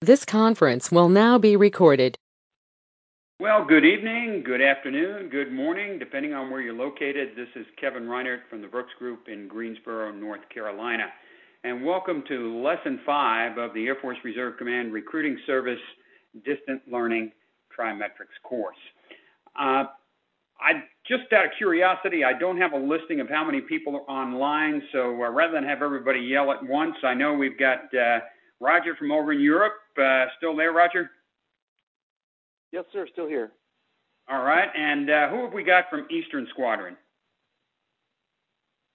This conference will now be recorded. Well, good evening, good afternoon, good morning, depending on where you're located. This is Kevin Reinert from the Brooks Group in Greensboro, North Carolina. And welcome to Lesson 5 of the Air Force Reserve Command Recruiting Service Distant Learning Trimetrics course. Just out of curiosity, I don't have a listing of how many people are online, so rather than have everybody yell at once, I know we've got Roger from over in Europe. Still there, Roger? Yes, sir. Still here. All right. And who have we got from Eastern Squadron? Anyone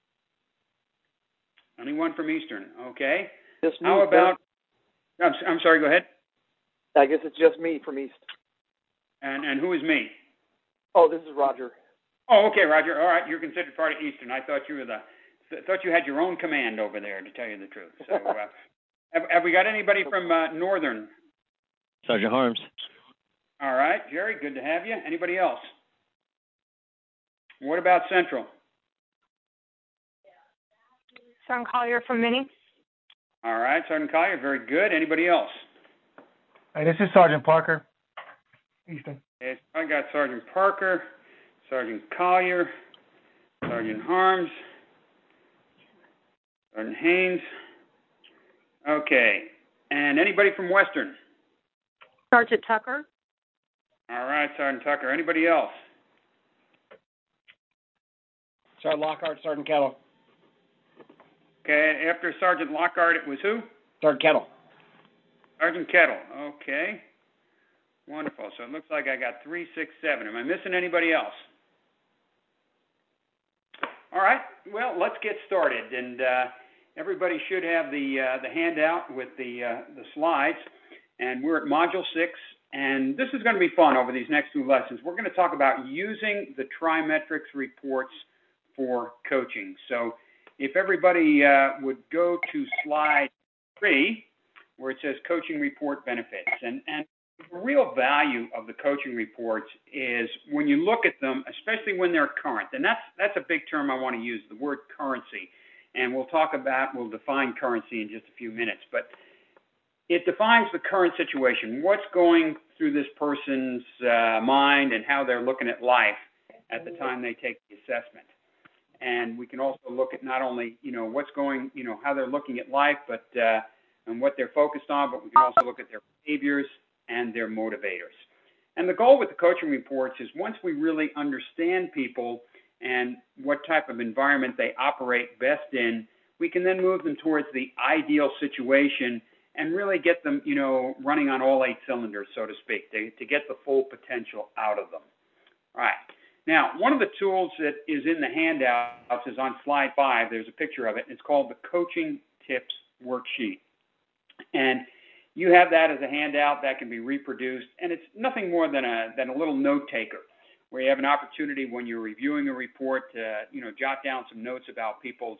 from Eastern? Okay. Just me. How about? I'm sorry. Go ahead. I guess it's just me from East. And who is me? Oh, this is Roger. Oh, okay, Roger. All right. You're considered part of Eastern. I thought you had your own command over there, to tell you the truth. So, have we got anybody from Northern? Sergeant Harms. All right, Jerry, good to have you. Anybody else? What about Central? Sergeant Collier from Mini. All right, Sergeant Collier, very good. Anybody else? Hey, this is Sergeant Parker, Eastern. Yes, I got Sergeant Parker, Sergeant Collier, Sergeant Harms, Sergeant Haynes. Okay, and anybody from Western? Sergeant Tucker. All right, Sergeant Tucker. Anybody else? Sergeant Lockhart, Sergeant Kettle. Okay, after Sergeant Lockhart, it was who? Sergeant Kettle. Sergeant Kettle. Okay. Wonderful. So it looks like I got 3, 6, 7. Am I missing anybody else? All right. Well, let's get started. And everybody should have the handout with the slides. And we're at Module 6. And this is going to be fun over these next 2 lessons. We're going to talk about using the Trimetrics reports for coaching. So if everybody would go to slide 3, where it says coaching report benefits. And the real value of the coaching reports is when you look at them, especially when they're current. And that's a big term I want to use, the word currency. And we'll define currency in just a few minutes. But it defines the current situation, what's going through this person's mind and how they're looking at life at the time they take the assessment. And we can also look at not only, what's going, how they're looking at life, but and what they're focused on, but we can also look at their behaviors and their motivators. And the goal with the coaching reports is once we really understand people and what type of environment they operate best in, we can then move them towards the ideal situation and really get them, running on all 8 cylinders, so to speak, to get the full potential out of them. All right. Now, one of the tools that is in the handouts is on slide 5. There's a picture of it. It's called the Coaching Tips Worksheet. And you have that as a handout that can be reproduced, and it's nothing more than a little note taker, where you have an opportunity when you're reviewing a report to, jot down some notes about people's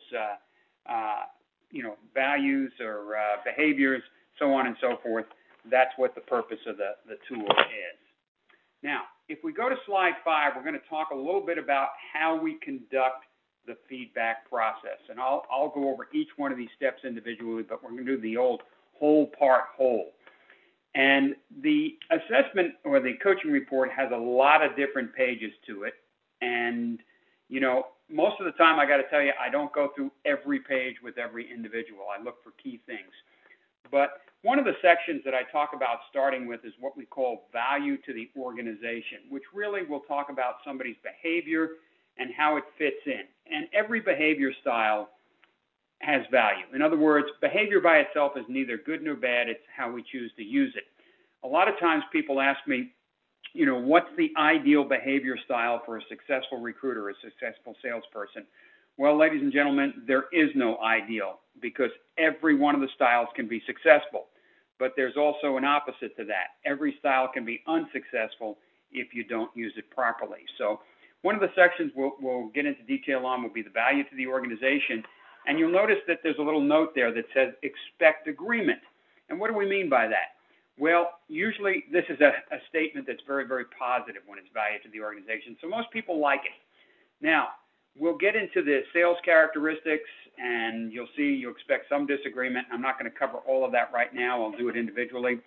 values or behaviors, so on and so forth. That's what the purpose of the tool is. Now, if we go to slide 5, we're going to talk a little bit about how we conduct the feedback process. And I'll go over each one of these steps individually, but we're going to do the old whole part whole. And the assessment or the coaching report has a lot of different pages to it. And, most of the time, I got to tell you, I don't go through every page with every individual. I look for key things. But one of the sections that I talk about starting with is what we call value to the organization, which really will talk about somebody's behavior and how it fits in. And every behavior style has value. In other words, behavior by itself is neither good nor bad. It's how we choose to use it. A lot of times people ask me, what's the ideal behavior style for a successful recruiter, a successful salesperson? Well, ladies and gentlemen, there is no ideal because every one of the styles can be successful. But there's also an opposite to that. Every style can be unsuccessful if you don't use it properly. So one of the sections we'll get into detail on will be the value to the organization. And you'll notice that there's a little note there that says expect agreement. And what do we mean by that? Well, usually this is a statement that's very, very positive when it's value to the organization. So most people like it. Now, we'll get into the sales characteristics, and you'll see you'll expect some disagreement. I'm not going to cover all of that right now. I'll do it individually.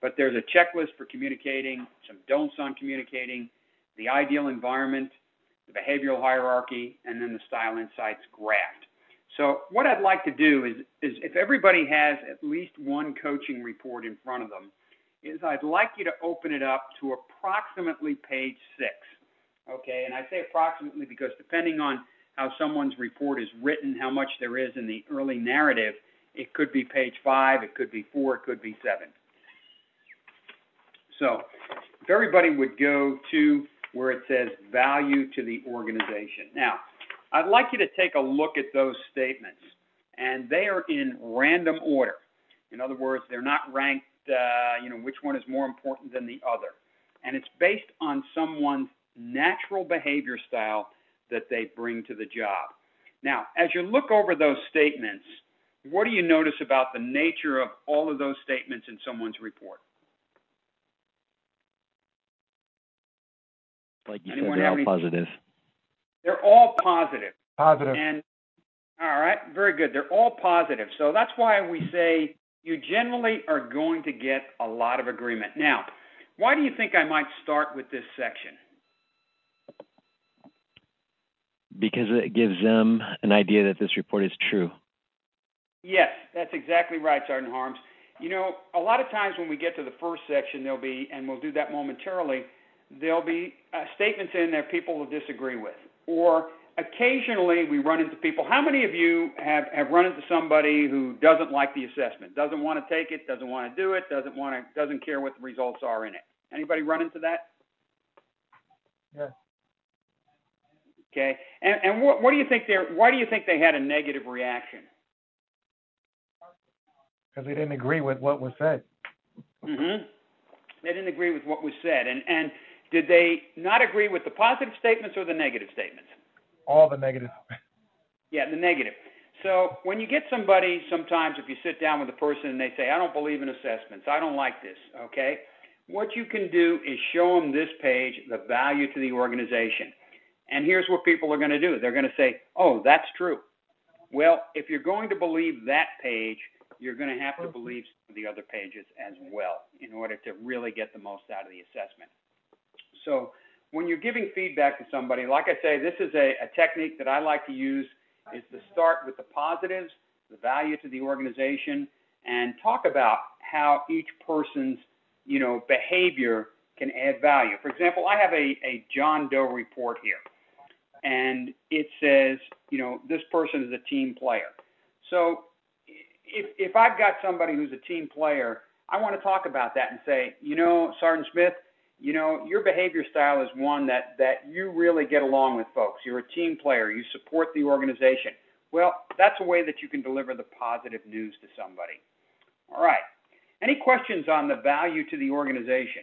but there's a checklist for communicating, some don'ts on communicating, the ideal environment, the behavioral hierarchy, and then the style insights graph. So what I'd like to do is if everybody has at least one coaching report in front of them, is I'd like you to open it up to approximately page 6. Okay, and I say approximately because depending on how someone's report is written, how much there is in the early narrative, it could be page 5, it could be 4, it could be 7. So if everybody would go to where it says value to the organization. Now, I'd like you to take a look at those statements, and they are in random order. In other words, they're not ranked, which one is more important than the other. And it's based on someone's natural behavior style that they bring to the job. Now, as you look over those statements, what do you notice about the nature of all of those statements in someone's report? Like you Anyone said, they're have all any? positive. They're all positive. Positive. And all right, very good. They're all positive. So that's why we say you generally are going to get a lot of agreement. Now, why do you think I might start with this section? Because it gives them an idea that this report is true. Yes, that's exactly right, Sergeant Harms. You know, a lot of times when we get to the first section, there'll be, and we'll do that momentarily, there'll be statements in there people will disagree with. Or occasionally we run into people. How many of you have run into somebody who doesn't like the assessment, doesn't want to take it, doesn't want to do it, doesn't care what the results are in it? Anybody run into that? Yeah. Okay. And what do you think why do you think they had a negative reaction? Because they didn't agree with what was said. Mm-hmm. They didn't agree with what was said. And did they not agree with the positive statements or the negative statements? All the negatives. Yeah, the negative. So when you get somebody, sometimes if you sit down with a person and they say, I don't believe in assessments, I don't like this, okay? What you can do is show them this page, the value to the organization. And here's what people are going to do. They're going to say, oh, that's true. Well, if you're going to believe that page, you're going to have to believe some of the other pages as well in order to really get the most out of the assessment. So when you're giving feedback to somebody, like I say, this is a technique that I like to use, is to start with the positives, the value to the organization, and talk about how each person's, behavior can add value. For example, I have a John Doe report here, and it says, this person is a team player. So if I've got somebody who's a team player, I want to talk about that and say, Sergeant Smith, your behavior style is one that you really get along with folks. You're a team player. You support the organization. Well, that's a way that you can deliver the positive news to somebody. All right. Any questions on the value to the organization?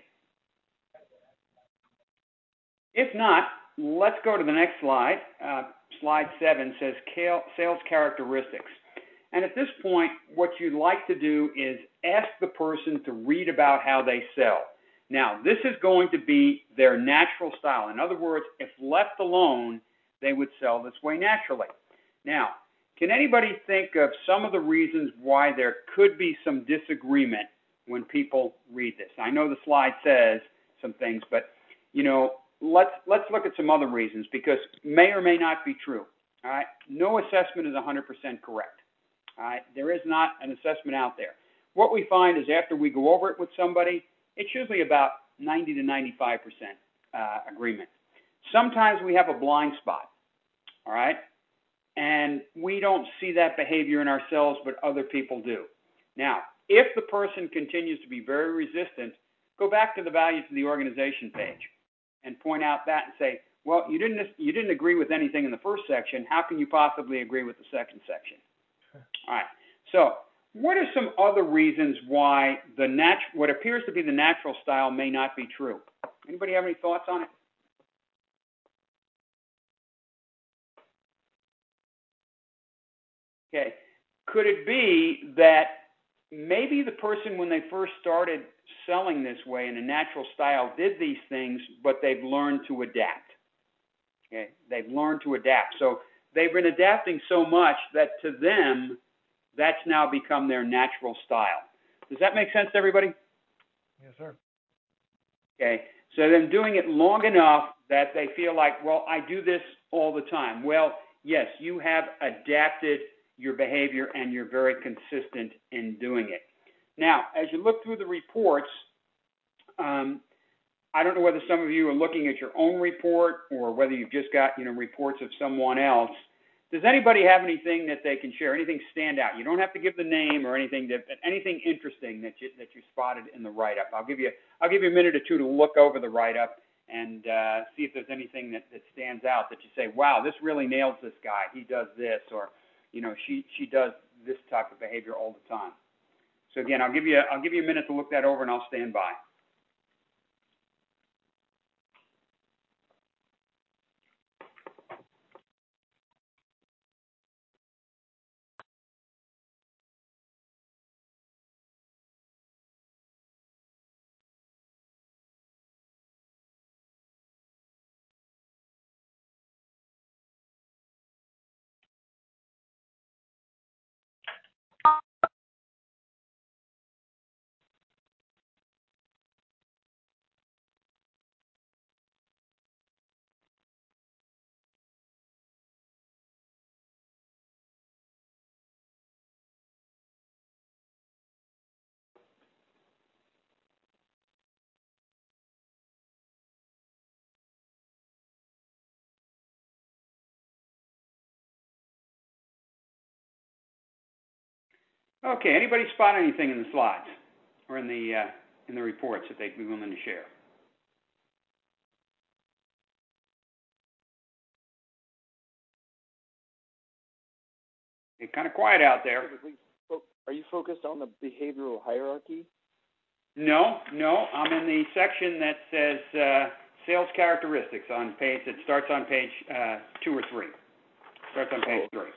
If not, let's go to the next slide. Slide 7 says sales characteristics. And at this point, what you'd like to do is ask the person to read about how they sell. Now, this is going to be their natural style. In other words, if left alone, they would sell this way naturally. Now, can anybody think of some of the reasons why there could be some disagreement when people read this? I know the slide says some things, but, let's look at some other reasons because may or may not be true. All right? No assessment is 100% correct. All right? There is not an assessment out there. What we find is after we go over it with somebody, it's usually about 90 to 95% agreement. Sometimes we have a blind spot, all right? And we don't see that behavior in ourselves, but other people do. Now, if the person continues to be very resistant, go back to the value to the organization page and point out that and say, well, you didn't agree with anything in the first section. How can you possibly agree with the second section? All right. So what are some other reasons why what appears to be the natural style may not be true? Anybody have any thoughts on it? Okay. Could it be that maybe the person, when they first started selling this way in a natural style, did these things, but they've learned to adapt? Okay. They've learned to adapt. So they've been adapting so much that to them, that's now become their natural style. Does that make sense to everybody? Yes, sir. Okay, so them doing it long enough that they feel like, well, I do this all the time. Well, yes, you have adapted your behavior and you're very consistent in doing it. Now, as you look through the reports, I don't know whether some of you are looking at your own report or whether you've just got, reports of someone else. Does anybody have anything that they can share? Anything stand out? You don't have to give the name or anything. Anything interesting that you spotted in the write-up. I'll give you a minute or two to look over the write-up and see if there's anything that stands out that you say, wow, this really nails this guy. He does this, or she does this type of behavior all the time. So again, I'll give you a minute to look that over, and I'll stand by. Okay, anybody spot anything in the slides or in the reports that they'd be willing to share? It's kind of quiet out there. Are you focused on the behavioral hierarchy? No, I'm in the section that says sales characteristics on page. It starts on page 2 or 3. Starts on page 3.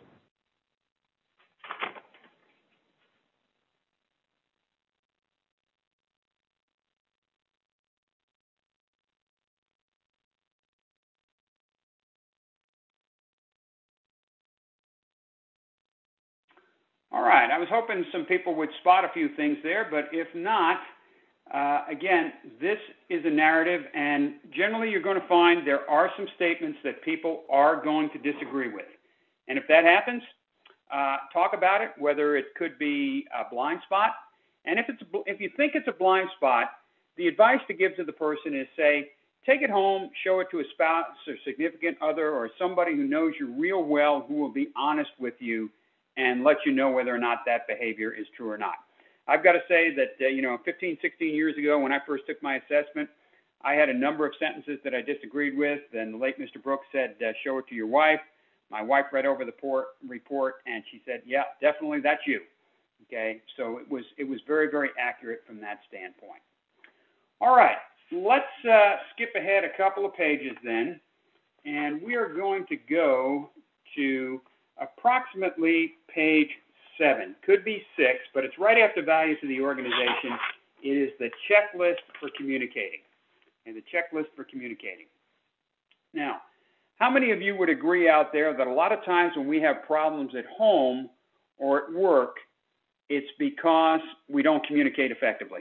All right, I was hoping some people would spot a few things there, but if not, again, this is a narrative, and generally you're going to find there are some statements that people are going to disagree with. And if that happens, talk about it, whether it could be a blind spot. And if you think it's a blind spot, the advice to give to the person is, say, take it home, show it to a spouse or significant other or somebody who knows you real well, who will be honest with you and let you know whether or not that behavior is true or not. I've got to say that, 15, 16 years ago when I first took my assessment, I had a number of sentences that I disagreed with, and the late Mr. Brooks said, show it to your wife. My wife read over the report, and she said, yeah, definitely, that's you. Okay, so it was very, very accurate from that standpoint. All right, let's skip ahead a couple of pages then, and we are going to go to approximately page 7. Could be 6, but it's right after values of the organization. It is the checklist for communicating. And the checklist for communicating. Now, how many of you would agree out there that a lot of times when we have problems at home or at work, it's because we don't communicate effectively?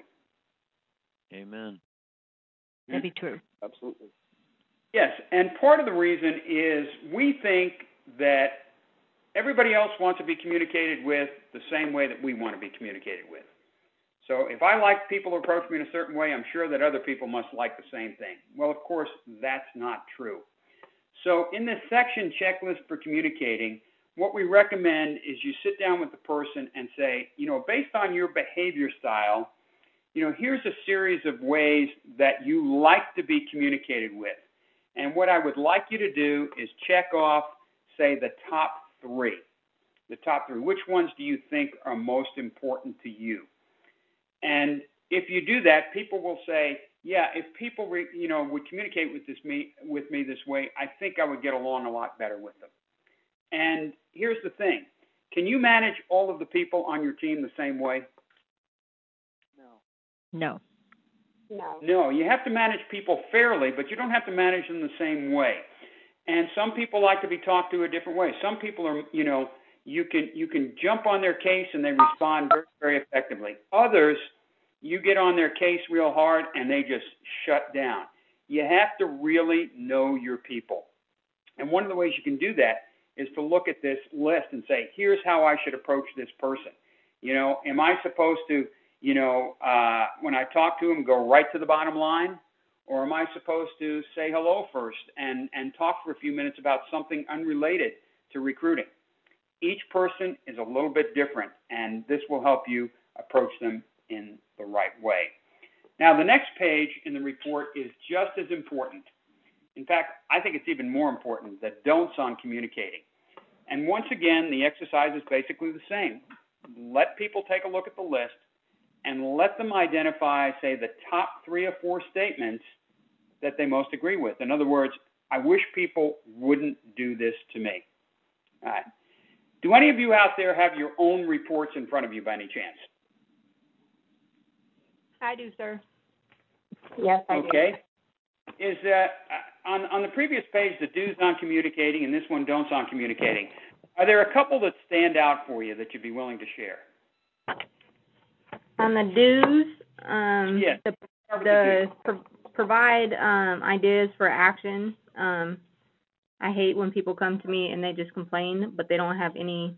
Amen. That'd be true. Absolutely. Yes, and part of the reason is we think that everybody else wants to be communicated with the same way that we want to be communicated with. So if I like people to approach me in a certain way, I'm sure that other people must like the same thing. Well, of course, that's not true. So in this section, checklist for communicating, what we recommend is you sit down with the person and say, based on your behavior style, here's a series of ways that you like to be communicated with. And what I would like you to do is check off, say, the top 3. The top 3. Which ones do you think are most important to you? And if you do that, people will say, yeah, if people would communicate with me this way, I think I would get along a lot better with them. And here's the thing. Can you manage all of the people on your team the same way? No. No, you have to manage people fairly, but you don't have to manage them the same way. And some people like to be talked to a different way. Some people are, you can jump on their case and they respond very, very effectively. Others, you get on their case real hard and they just shut down. You have to really know your people. And one of the ways you can do that is to look at this list and say, here's how I should approach this person. Am I supposed to, when I talk to them, go right to the bottom line? Or am I supposed to say hello first and talk for a few minutes about something unrelated to recruiting? Each person is a little bit different, and this will help you approach them in the right way. Now, the next page in the report is just as important. In fact, I think it's even more important, the don'ts on communicating. And once again, the exercise is basically the same. Let people take a look at the list and let them identify, say, the top 3 or 4 statements that they most agree with. In other words, I wish people wouldn't do this to me. All right. Do any of you out there have your own reports in front of you by any chance? I do, sir. Yes, I do. Okay. Is on the previous page, the do's on communicating, and this one, don'ts on communicating. Are there a couple that stand out for you that you'd be willing to share? On the do's, Yes. provide ideas for action. I hate when people come to me and they just complain, but they don't have any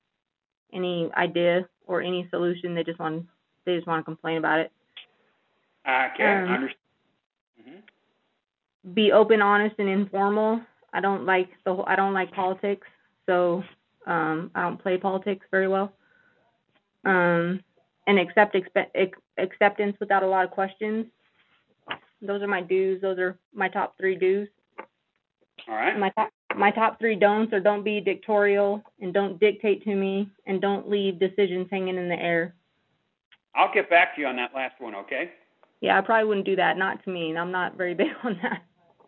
idea or any solution. They just want to complain about it. Okay, understand. Mm-hmm. Be open, honest, and informal. I don't like politics, so I don't play politics very well. And acceptance without a lot of questions. Those are my do's. Those are my top 3 do's. All right. My top 3 don'ts are don't be dictatorial and don't dictate to me and don't leave decisions hanging in the air. I'll get back to you on that last one, okay? Yeah, I probably wouldn't do that. Not to me. I'm not very big on that.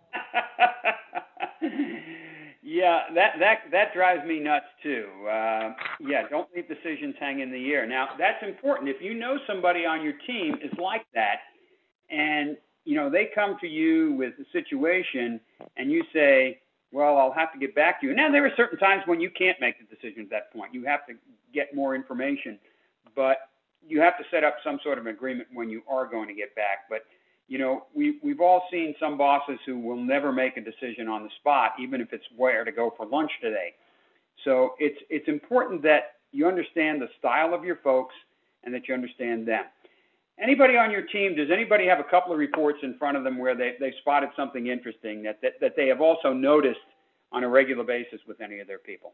Yeah, that drives me nuts too. Don't leave decisions hang in the air. Now, that's important. If you know somebody on your team is like that, and they come to you with a situation, and you say, "Well, I'll have to get back to you." Now, there are certain times when you can't make the decision at that point. You have to get more information, but you have to set up some sort of agreement when you are going to get back. But we've all seen some bosses who will never make a decision on the spot, even if it's where to go for lunch today. So it's important that you understand the style of your folks and that you understand them. Anybody on your team, does anybody have a couple of reports in front of them where they've spotted something interesting that they have also noticed on a regular basis with any of their people?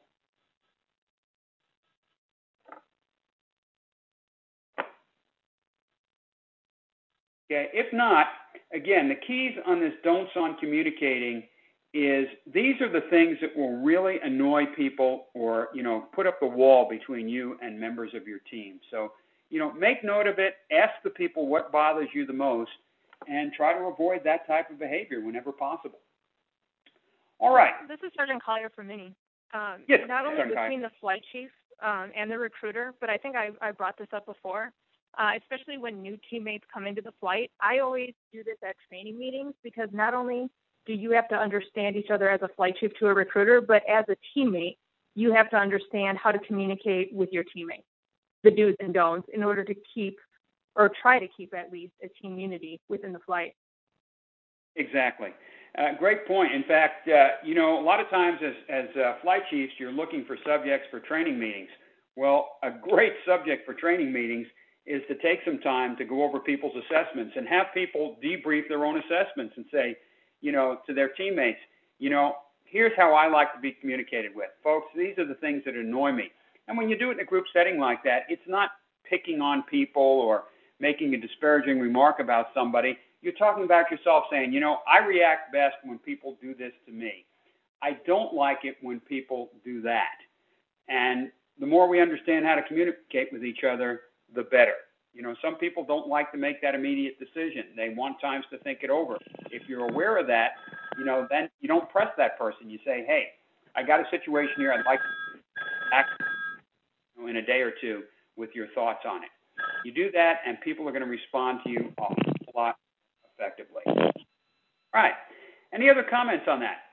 Okay, if not, again, the keys on this don'ts on communicating is these are the things that will really annoy people or, put up the wall between you and members of your team. So, make note of it, ask the people what bothers you the most, and try to avoid that type of behavior whenever possible. All right. This is Sergeant Collier from Mini. Yes, not only Sergeant between the flight chief and the recruiter, but I think I brought this up before, especially when new teammates come into the flight. I always do this at training meetings because not only do you have to understand each other as a flight chief to a recruiter, but as a teammate, you have to understand how to communicate with your teammates, the do's and don'ts, in order to keep, or try to keep at least, a team unity within the flight. Exactly. Great point. In fact, a lot of times as flight chiefs, you're looking for subjects for training meetings. Well, a great subject for training meetings is to take some time to go over people's assessments and have people debrief their own assessments and say, to their teammates, here's how I like to be communicated with. Folks, these are the things that annoy me. And when you do it in a group setting like that, it's not picking on people or making a disparaging remark about somebody. You're talking about yourself saying, I react best when people do this to me. I don't like it when people do that. And the more we understand how to communicate with each other, the better. Some people don't like to make that immediate decision. They want times to think it over. If you're aware of that, then you don't press that person. You say, hey, I got a situation here. I'd like to act in a day or two with your thoughts on it. You do that, and people are going to respond to you a whole lot effectively. All right. Any other comments on that?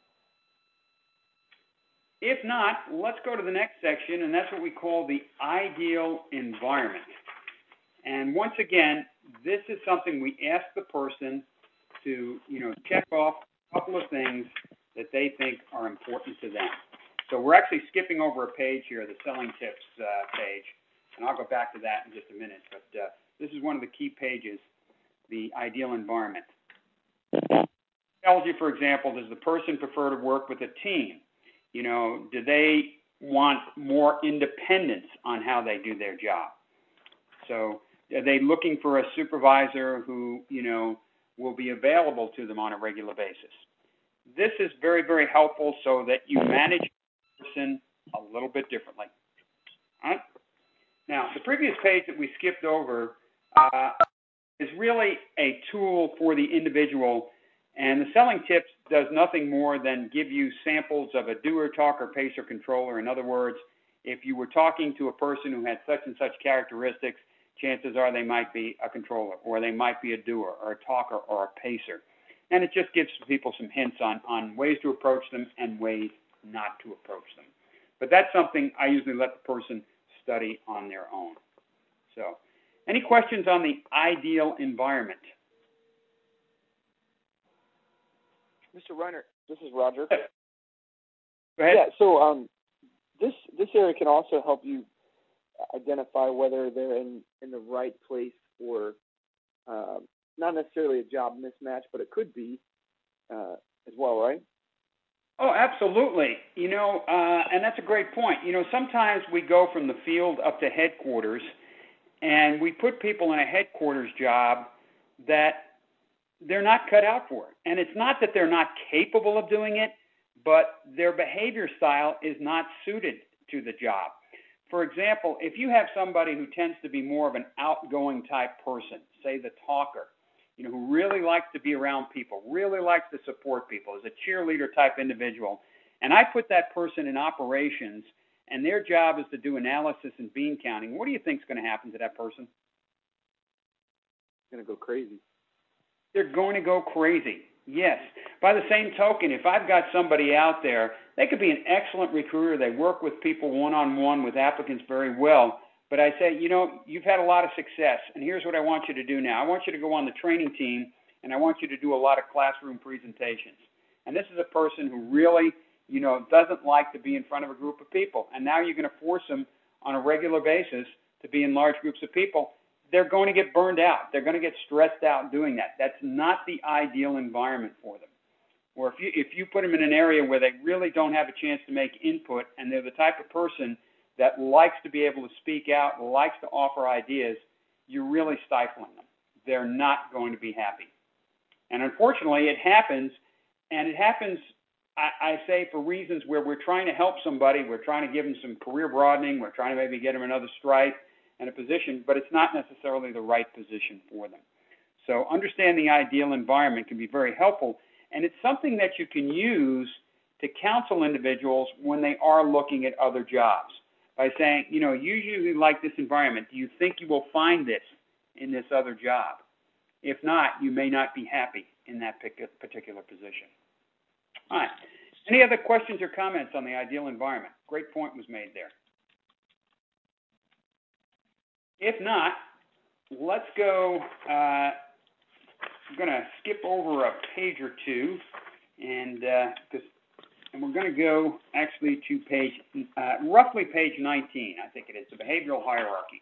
If not, let's go to the next section, and that's what we call the ideal environment. And once again, this is something we ask the person to, check off a couple of things that they think are important to them. So we're actually skipping over a page here, the selling tips page, and I'll go back to that in just a minute. But this is one of the key pages, the ideal environment. It tells you, for example, does the person prefer to work with a team? Do they want more independence on how they do their job? So are they looking for a supervisor who, will be available to them on a regular basis? This is very, very helpful so that you manage the person a little bit differently. All right? Now, the previous page that we skipped over is really a tool for the individual, and the selling tips does nothing more than give you samples of a doer, talker, pacer, controller. In other words, if you were talking to a person who had such and such characteristics, chances are they might be a controller, or they might be a doer, or a talker, or a pacer. And it just gives people some hints on ways to approach them and ways not to approach them. But that's something I usually let the person study on their own. So, any questions on the ideal environment? Mr. Reiner, this is Roger. Go ahead. Yeah, so this area can also help you identify whether they're in the right place for not necessarily a job mismatch, but it could be as well, right? Oh, absolutely. And that's a great point. Sometimes we go from the field up to headquarters, and we put people in a headquarters job that they're not cut out for. And it's not that they're not capable of doing it, but their behavior style is not suited to the job. For example, if you have somebody who tends to be more of an outgoing type person, say the talker, who really likes to be around people, really likes to support people, is a cheerleader type individual, and I put that person in operations, and their job is to do analysis and bean counting, what do you think is going to happen to that person? It's going to go crazy. They're going to go crazy, yes. By the same token, if I've got somebody out there, they could be an excellent recruiter. They work with people one-on-one with applicants very well. But I say, you've had a lot of success, and here's what I want you to do now. I want you to go on the training team, and I want you to do a lot of classroom presentations. And this is a person who really, doesn't like to be in front of a group of people. And now you're going to force them on a regular basis to be in large groups of people. They're going to get burned out. They're going to get stressed out doing that. That's not the ideal environment for them. Or if you put them in an area where they really don't have a chance to make input, and they're the type of person that likes to be able to speak out, likes to offer ideas, you're really stifling them. They're not going to be happy. And unfortunately, it happens, and it happens, I say, for reasons where we're trying to help somebody, we're trying to give them some career broadening, we're trying to maybe get them another stripe and a position, but it's not necessarily the right position for them. So understanding the ideal environment can be very helpful, and it's something that you can use to counsel individuals when they are looking at other jobs. By saying, you usually like this environment. Do you think you will find this in this other job? If not, you may not be happy in that particular position. All right. Any other questions or comments on the ideal environment? Great point was made there. If not, let's go. I'm going to skip over a page or two, and we're going to go actually to roughly page 19, I think it is, the behavioral hierarchy.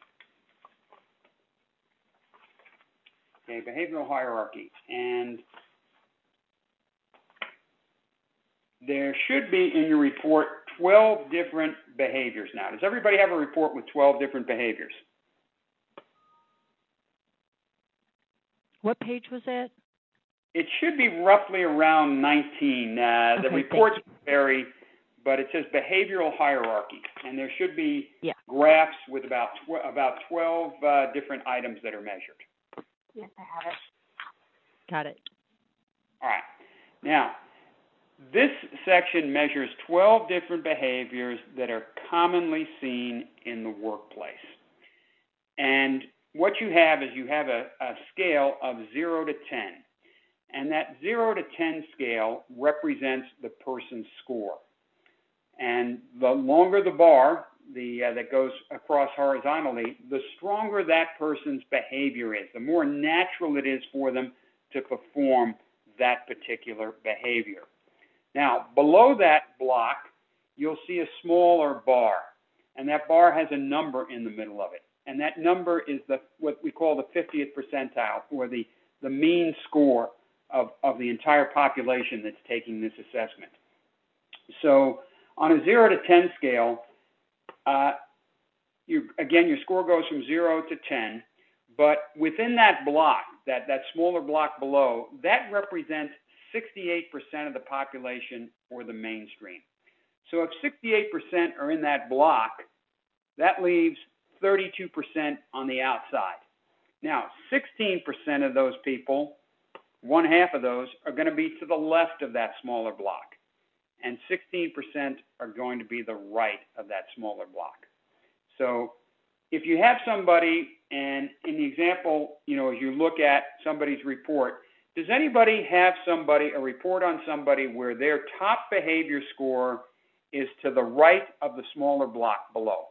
Okay, behavioral hierarchy. And there should be in your report 12 different behaviors now. Does everybody have a report with 12 different behaviors? What page was that? It should be roughly around 19. The reports vary, but it says behavioral hierarchy, and there should be graphs with about 12 different items that are measured. Yes, I have it. Got it. All right. Now, this section measures 12 different behaviors that are commonly seen in the workplace. And what you have is you have a scale of 0 to 10. And that 0 to 10 scale represents the person's score. And the longer the bar, that goes across horizontally, the stronger that person's behavior is, the more natural it is for them to perform that particular behavior. Now, below that block, you'll see a smaller bar, and that bar has a number in the middle of it. And that number is what we call the 50th percentile, or the mean score of the entire population that's taking this assessment. So on a 0 to 10 scale, your score goes from 0 to 10, but within that block, that smaller block below, that represents 68% of the population or the mainstream. So if 68% are in that block, that leaves 32% on the outside. Now, 16% of those people, one half of those, are going to be to the left of that smaller block, and 16% are going to be the right of that smaller block. So if you have somebody, and in the example, as you look at somebody's report, does anybody have a report on somebody where their top behavior score is to the right of the smaller block below?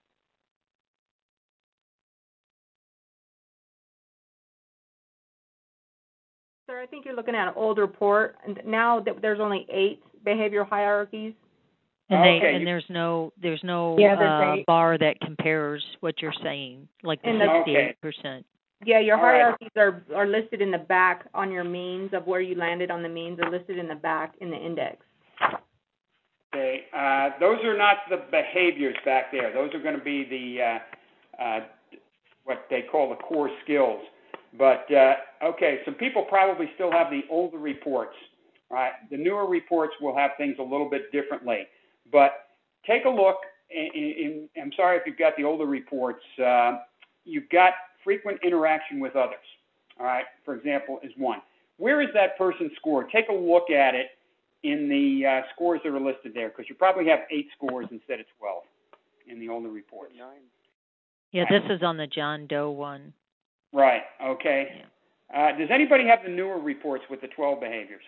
Sir, I think you're looking at an old report, and now that there's only 8 behavior hierarchies. And there's no bar that compares what you're saying, like the 68%. Yeah, your hierarchies are listed in the back on your means of where you landed on the means are listed in the back in the index. Okay, those are not the behaviors back there. Those are going to be the what they call the core skills. But okay, some people probably still have the older reports. Right, the newer reports will have things a little bit differently. But take a look. I'm sorry if you've got the older reports. You've got frequent interaction with others. All right, for example, is one. Where is that person scored? Take a look at it in the scores that are listed there, because you probably have 8 scores instead of 12 in the older reports. 9. Yeah, this is on the John Doe one. Right, okay. Yeah. Does anybody have the newer reports with the 12 behaviors?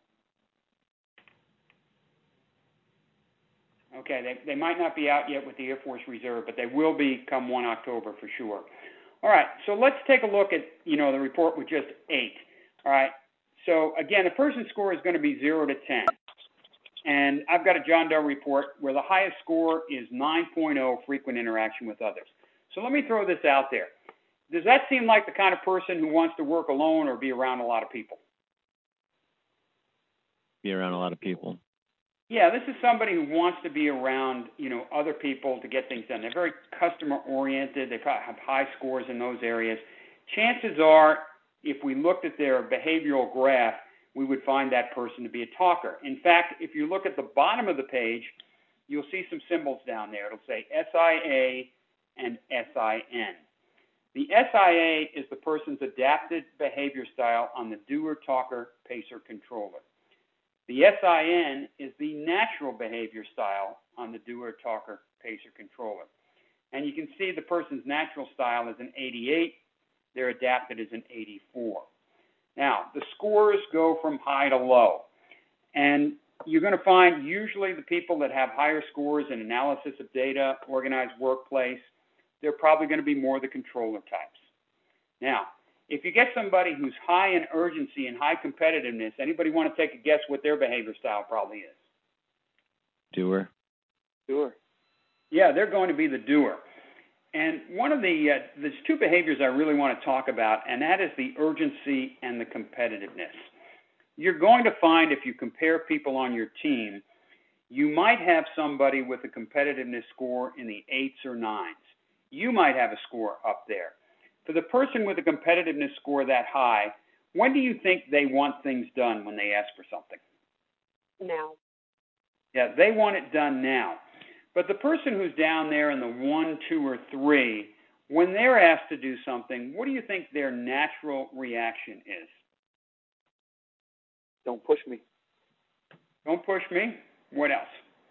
Okay, they might not be out yet with the Air Force Reserve, but they will be come 1 October for sure. All right, so let's take a look at, the report with just 8. All right, so again, a person's score is going to be 0 to 10. And I've got a John Doe report where the highest score is 9.0, frequent interaction with others. So let me throw this out there. Does that seem like the kind of person who wants to work alone or be around a lot of people? Be around a lot of people. Yeah, this is somebody who wants to be around, other people to get things done. They're very customer-oriented. They probably have high scores in those areas. Chances are, if we looked at their behavioral graph, we would find that person to be a talker. In fact, if you look at the bottom of the page, you'll see some symbols down there. It'll say SIA and SIN. The SIA is the person's adapted behavior style on the doer, talker, pacer, controller. The SIN is the natural behavior style on the doer, talker, pacer, controller. And you can see the person's natural style is an 88. Their adapted is an 84. Now, the scores go from high to low. And you're going to find usually the people that have higher scores in analysis of data, organized workplace, they're probably going to be more the controller types. Now, if you get somebody who's high in urgency and high competitiveness, anybody want to take a guess what their behavior style probably is? Doer. Doer. Yeah, they're going to be the doer. And one of there's 2 behaviors I really want to talk about, and that is the urgency and the competitiveness. You're going to find if you compare people on your team, you might have somebody with a competitiveness score in the 8s or 9s. You might have a score up there. For the person with a competitiveness score that high, when do you think they want things done when they ask for something? Now. Yeah, they want it done now. But the person who's down there in the 1, 2, or 3, when they're asked to do something, what do you think their natural reaction is? Don't push me. Don't push me? What else?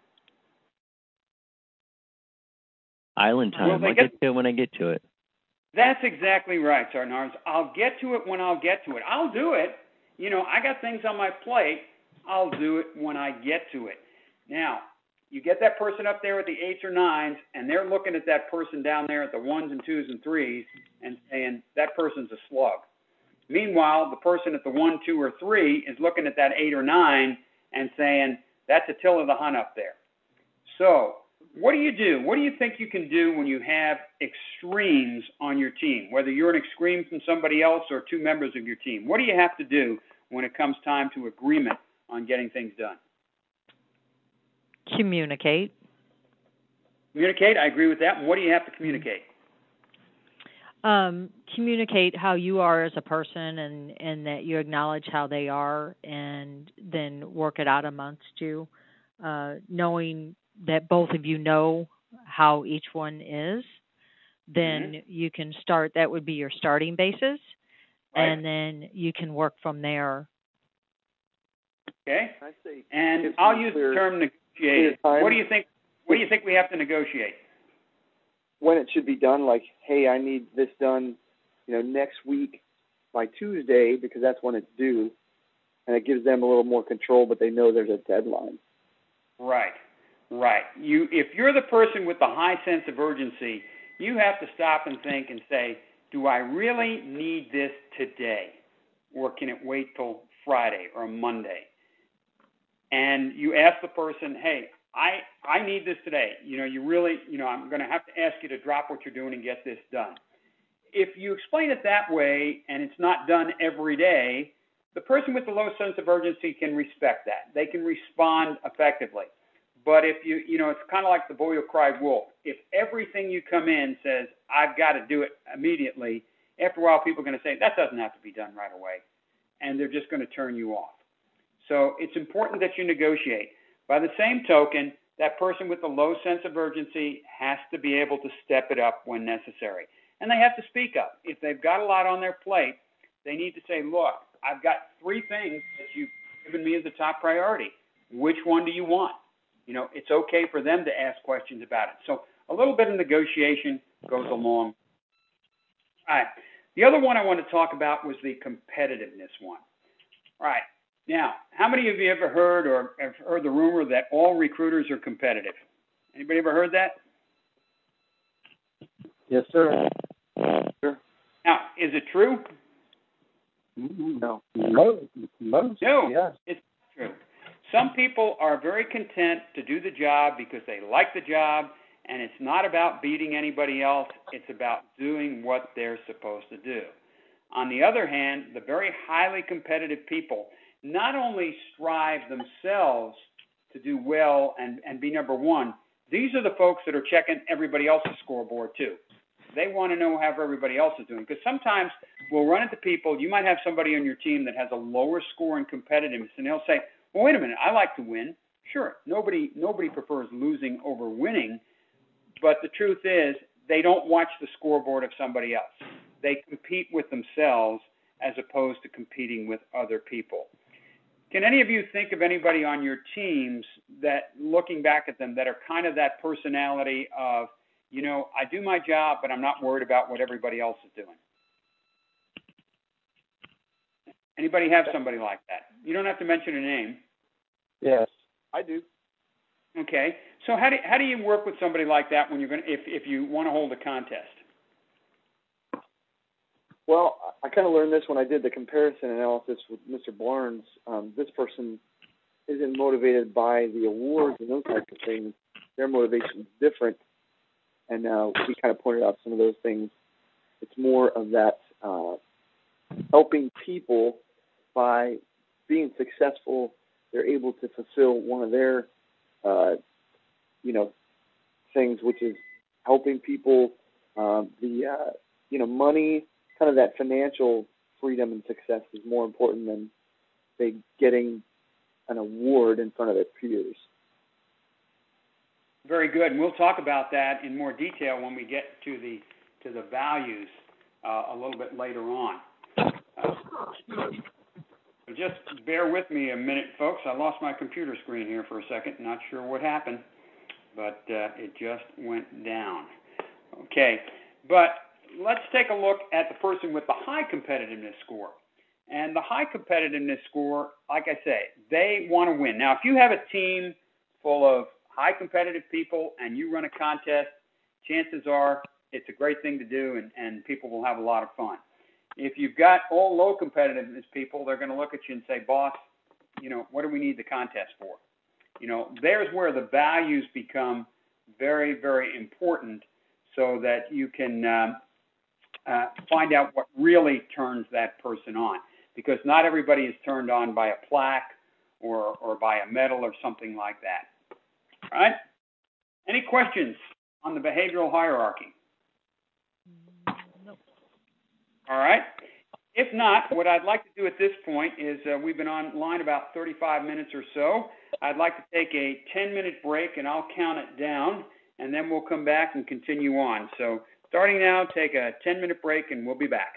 Island time. Well, I'll get to it when I get to it. That's exactly right, Sergeant Arms. I'll get to it when I'll get to it. I'll do it. I got things on my plate. I'll do it when I get to it. Now, you get that person up there with the 8s or 9s, and they're looking at that person down there at the 1s and 2s and 3s and saying, that person's a slug. Meanwhile, the person at the 1, 2, or 3 is looking at that 8 or 9 and saying, that's Attila the Hun up there. So what do you do? What do you think you can do when you have extremes on your team, whether you're an extreme from somebody else or 2 members of your team? What do you have to do when it comes time to agreement on getting things done? Communicate. Communicate, I agree with that. And what do you have to communicate? Communicate how you are as a person and that you acknowledge how they are, and then work it out amongst you, knowing that both of you know how each one is. Then you can start, that would be your starting basis, right. And then you can work from there. Okay. And I'll use the term negotiate. What do you think we have to negotiate? When it should be done, like, hey, I need this done, next week by Tuesday, because that's when it's due, and it gives them a little more control, but they know there's a deadline. Right. If you're the person with the high sense of urgency, you have to stop and think and say, do I really need this today, or can it wait till Friday or Monday? And you ask the person, hey, I need this today. You really, I'm going to have to ask you to drop what you're doing and get this done. If you explain it that way and it's not done every day, the person with the low sense of urgency can respect that. They can respond effectively. But if it's kind of like the boy who cried wolf. If everything you come in says, I've got to do it immediately, after a while people are going to say, that doesn't have to be done right away. And they're just going to turn you off. So it's important that you negotiate. By the same token, that person with the low sense of urgency has to be able to step it up when necessary. And they have to speak up. If they've got a lot on their plate, they need to say, look, I've got 3 things that you've given me as a top priority. Which one do you want? It's okay for them to ask questions about it. So a little bit of negotiation goes a long. All right. The other one I want to talk about was the competitiveness one. All right. Now, how many of you ever heard or have heard the rumor that all recruiters are competitive? Anybody ever heard that? Yes, sir. Sure. Now, is it true? No. No. Yes. It's not true. Some people are very content to do the job because they like the job, and it's not about beating anybody else. It's about doing what they're supposed to do. On the other hand, the very highly competitive people not only strive themselves to do well and be number one, these are the folks that are checking everybody else's scoreboard too. They want to know how everybody else is doing. Because sometimes we'll run into people, you might have somebody on your team that has a lower score in competitiveness, and they'll say, well, wait a minute, I like to win. Sure, nobody prefers losing over winning, but the truth is they don't watch the scoreboard of somebody else. They compete with themselves as opposed to competing with other people. Can any of you think of anybody on your teams that, looking back at them, that are kind of that personality of, I do my job, but I'm not worried about what everybody else is doing? Anybody have somebody like that? You don't have to mention a name. Yes, I do. Okay. So how do you work with somebody like that when you're going to, if you want to hold a contest? Well, I kind of learned this when I did the comparison analysis with Mr. Barnes. This person isn't motivated by the awards and those types of things. Their motivation is different. And we kind of pointed out some of those things. It's more of that helping people by being successful. They're able to fulfill one of their, things, which is helping people. Money, kind of that financial freedom and success is more important than, say, getting an award in front of their peers. Very good, and we'll talk about that in more detail when we get to the values a little bit later on. Just bear with me a minute, folks. I lost my computer screen here for a second. Not sure what happened, but it just went down. Okay, but let's take a look at the person with the high competitiveness score. And the high competitiveness score, like I say, they want to win. Now, if you have a team full of high competitive people and you run a contest, chances are it's a great thing to do, and people will have a lot of fun. If you've got all low competitiveness people, they're going to look at you and say, boss, what do we need the contest for? There's where the values become very, very important so that you can find out what really turns that person on. Because not everybody is turned on by a plaque or by a medal or something like that. All right? Any questions on the behavioral hierarchy? Nope. All right. If not, what I'd like to do at this point is we've been online about 35 minutes or so. I'd like to take a 10-minute break, and I'll count it down, and then we'll come back and continue on. So starting now, take a 10-minute break, and we'll be back.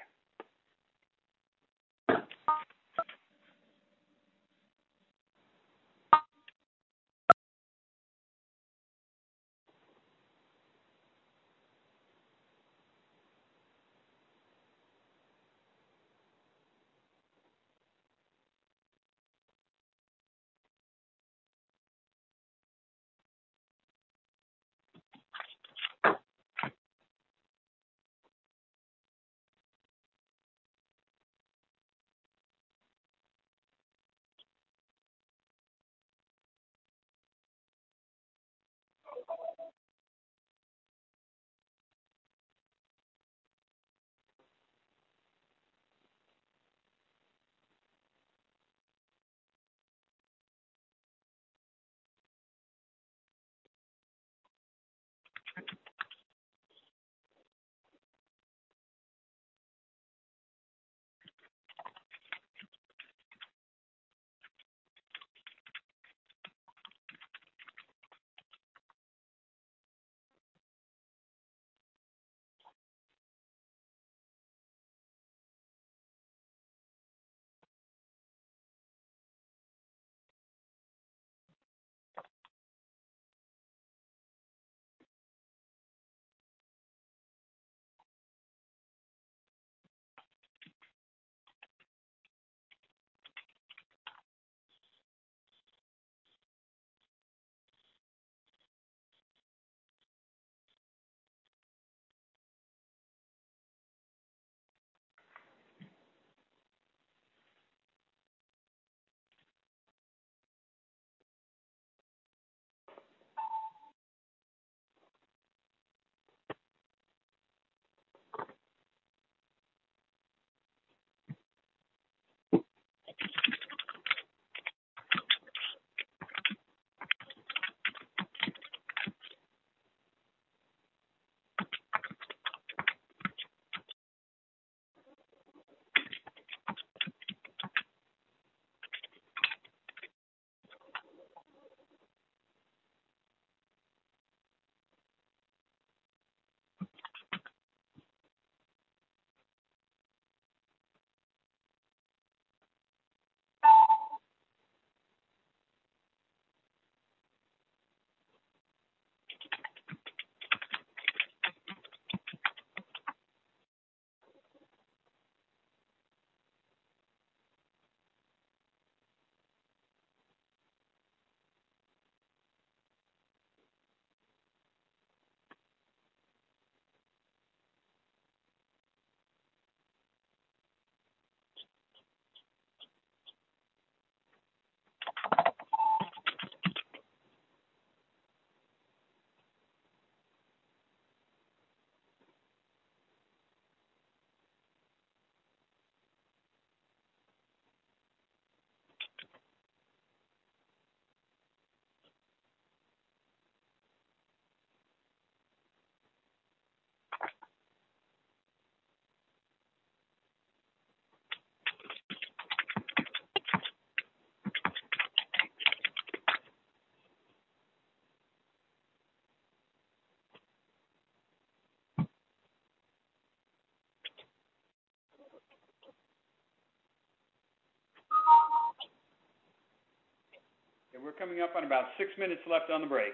We're coming up on about 6 minutes left on the break.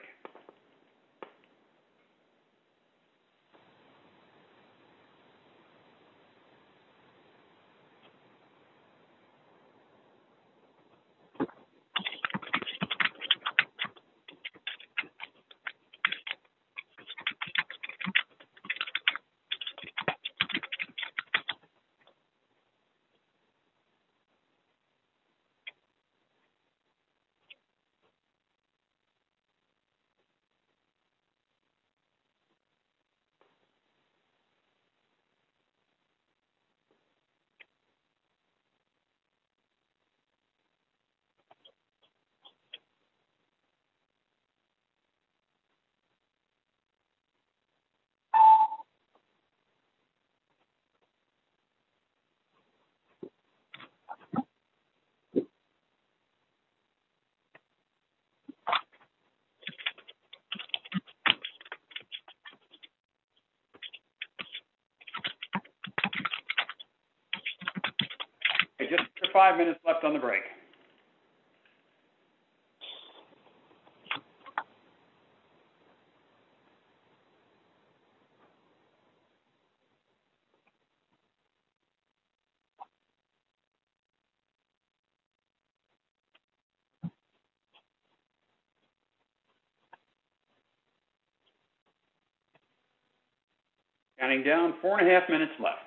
5 minutes left on the break. Counting down, 4.5 minutes left.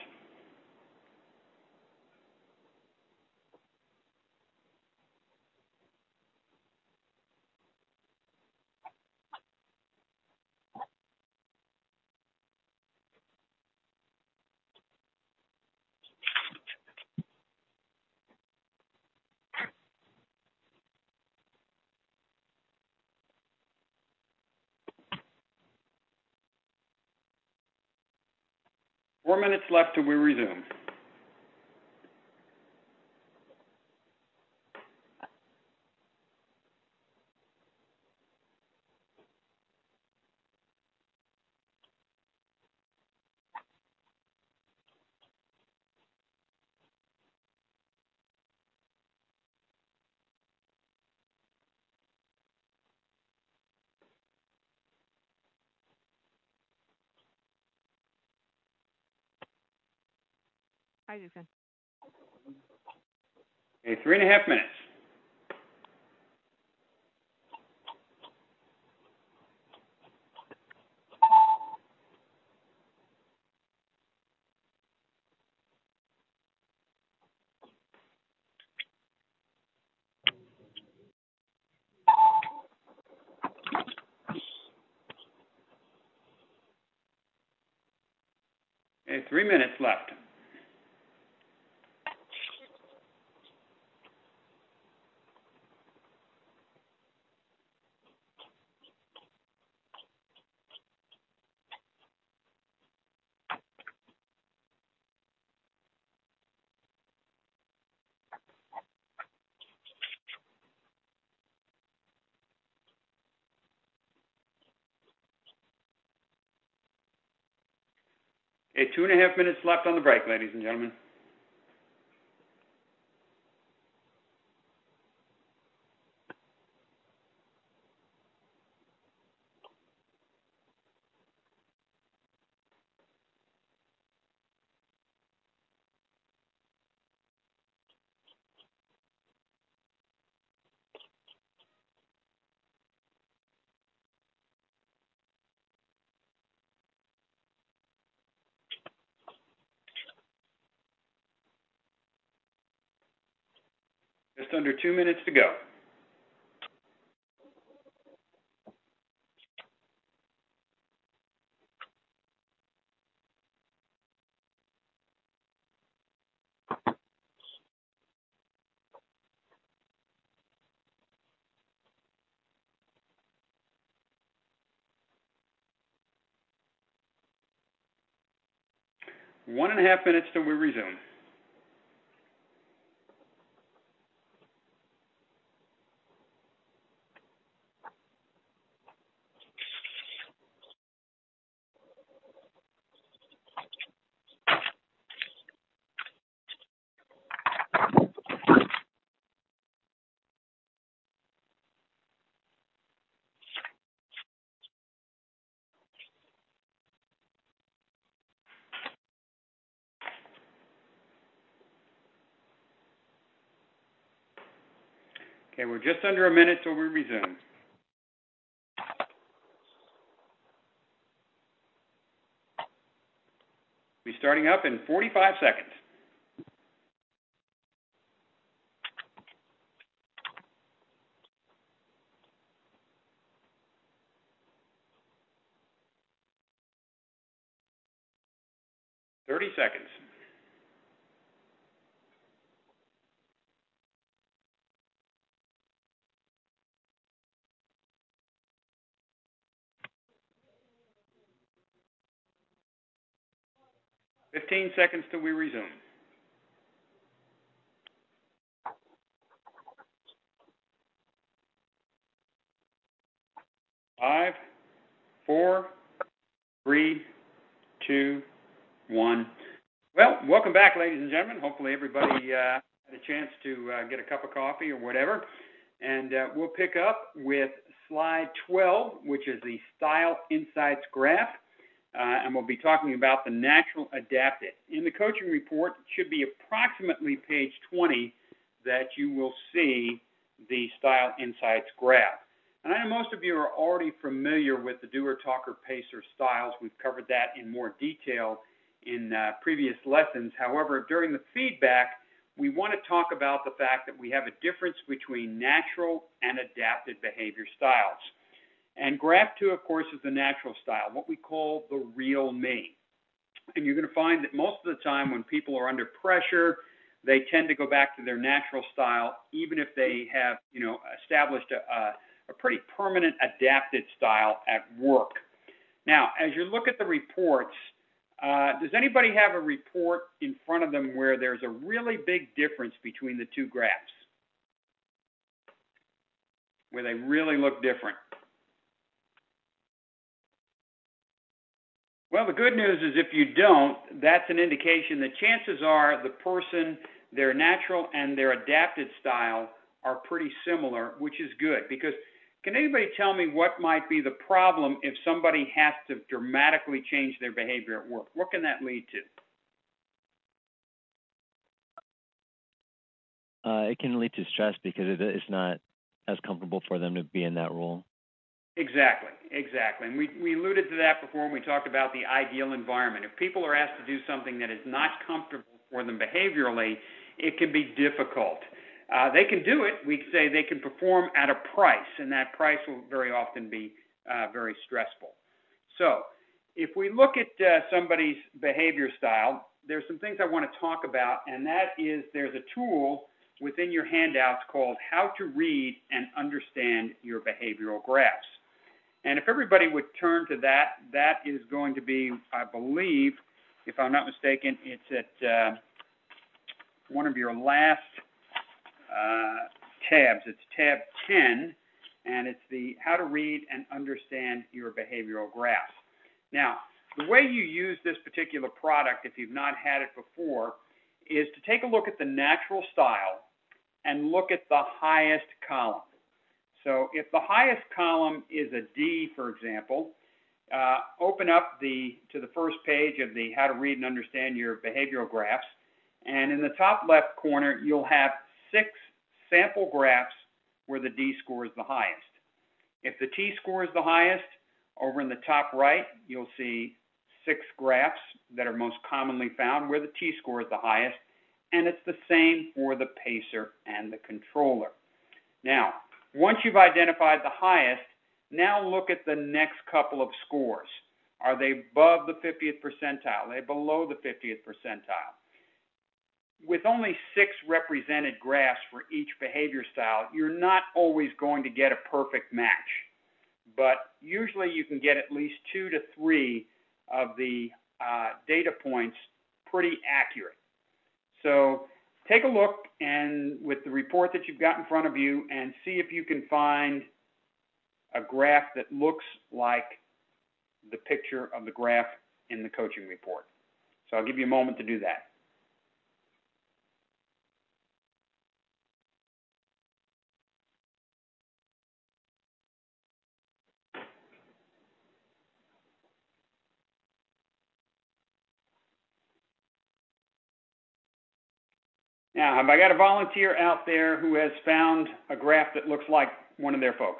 Four minutes left till we resume. Hi, Jason. Okay, 3.5 minutes. Okay, 3 minutes left. Okay, 2.5 minutes left on the break, ladies and gentlemen. Just under 2 minutes to go. One and a half minutes till we resume. Okay, we're just under a minute till we resume. We'll be starting up in 45 seconds. Thirty seconds. Fifteen seconds till we resume. 5, 4, 3, 2, 1. Well, welcome back, ladies and gentlemen. Hopefully everybody had a chance to get a cup of coffee or whatever. And we'll pick up with slide 12, which is the Style Insights graph. And we'll be talking about the natural adapted. In the coaching report, it should be approximately page 20 that you will see the Style Insights graph. And I know most of you are already familiar with the doer, talker, pacer styles. We've covered that in more detail in previous lessons. However, during the feedback, we want to talk about the fact that we have a difference between natural and adapted behavior styles. And graph 2, of course, is the natural style, what we call the real me. And you're going to find that most of the time when people are under pressure, they tend to go back to their natural style, even if they have, established a pretty permanent adapted style at work. Now, as you look at the reports, does anybody have a report in front of them where there's a really big difference between the two graphs? Where they really look different? Well, the good news is if you don't, that's an indication that chances are the person, their natural and their adapted style are pretty similar, which is good. Because can anybody tell me what might be the problem if somebody has to dramatically change their behavior at work? What can that lead to? It can lead to stress because it's not as comfortable for them to be in that role. Exactly. And we alluded to that before when we talked about the ideal environment. If people are asked to do something that is not comfortable for them behaviorally, it can be difficult. They can do it. We say they can perform at a price, and that price will very often be very stressful. So if we look at somebody's behavior style, there's some things I want to talk about, and that is there's a tool within your handouts called How to Read and Understand Your Behavioral Graphs. And if everybody would turn to that, that is going to be, I believe, if I'm not mistaken, it's at one of your last tabs. It's tab 10, and it's the How to Read and Understand Your Behavioral Graphs. Now, the way you use this particular product, if you've not had it before, is to take a look at the natural style and look at the highest column. So if the highest column is a D, for example, open up to the first page of the How to Read and Understand Your Behavioral Graphs, and in the top left corner, you'll have 6 sample graphs where the D score is the highest. If the T score is the highest, over in the top right, you'll see 6 graphs that are most commonly found where the T score is the highest, and it's the same for the pacer and the controller. Now, once you've identified the highest, now look at the next couple of scores. Are they above the 50th percentile? Are they below the 50th percentile? With only 6 represented graphs for each behavior style, you're not always going to get a perfect match. But usually you can get at least 2 to 3 of the data points pretty accurate. So take a look and with the report that you've got in front of you and see if you can find a graph that looks like the picture of the graph in the coaching report. So I'll give you a moment to do that. Now, have I got a volunteer out there who has found a graph that looks like one of their folks?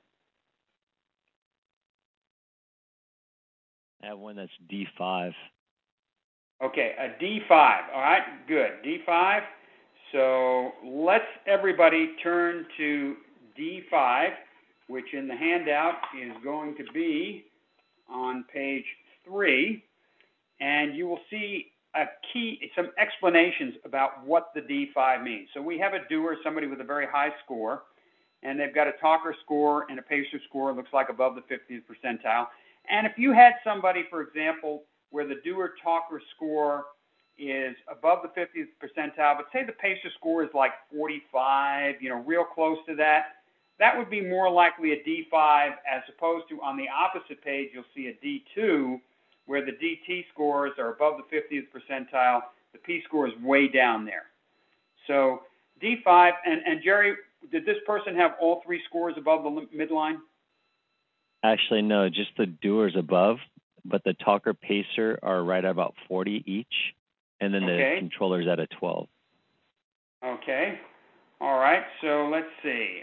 I have one that's D5. Okay, a D5. All right, good. D5. So let's everybody turn to D5, which in the handout is going to be on page 3. And you will see some explanations about what the D5 means. So we have a doer, somebody with a very high score, and they've got a talker score and a pacer score, looks like above the 50th percentile. And if you had somebody, for example, where the doer talker score is above the 50th percentile, but say the pacer score is like 45, real close to that, that would be more likely a D5 as opposed to on the opposite page, you'll see a D2, where the DT scores are above the 50th percentile, the P score is way down there. So D5, and Jerry, did this person have all 3 scores above the midline? Actually, no, just the doers above, but the talker pacer are right at about 40 each, and then the controller's at a 12. Okay. All right. So let's see.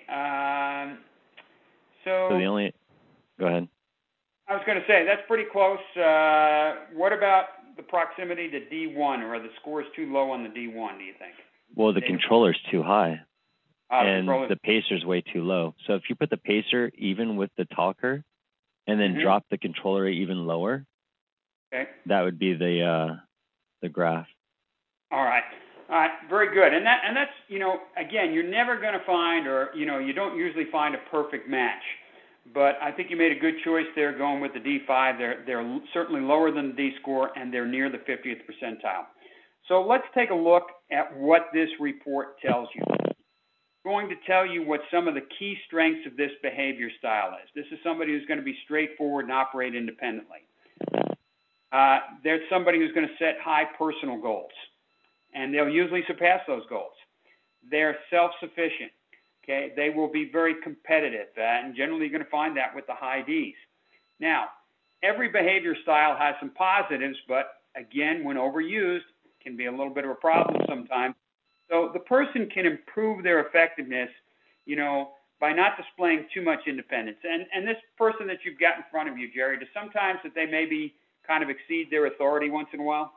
So the only, go ahead. I was going to say, that's pretty close. What about the proximity to D1, or are the scores too low on the D1, do you think? Well, the controller's too high, and the pacer's way too low. So if you put the pacer even with the talker, and then drop the controller even lower, that would be the graph. All right. All right, very good. And that's, again, you're never going to find, or, you don't usually find a perfect match. But I think you made a good choice there going with the D5. They're certainly lower than the D score, and they're near the 50th percentile. So let's take a look at what this report tells you. It's going to tell you what some of the key strengths of this behavior style is. This is somebody who's going to be straightforward and operate independently. There's somebody who's going to set high personal goals, and they'll usually surpass those goals. They're self-sufficient. Okay, they will be very competitive, and generally you're going to find that with the high Ds. Now, every behavior style has some positives, but again, when overused, can be a little bit of a problem sometimes. So the person can improve their effectiveness, by not displaying too much independence. And this person that you've got in front of you, Jerry, does sometimes that they maybe kind of exceed their authority once in a while?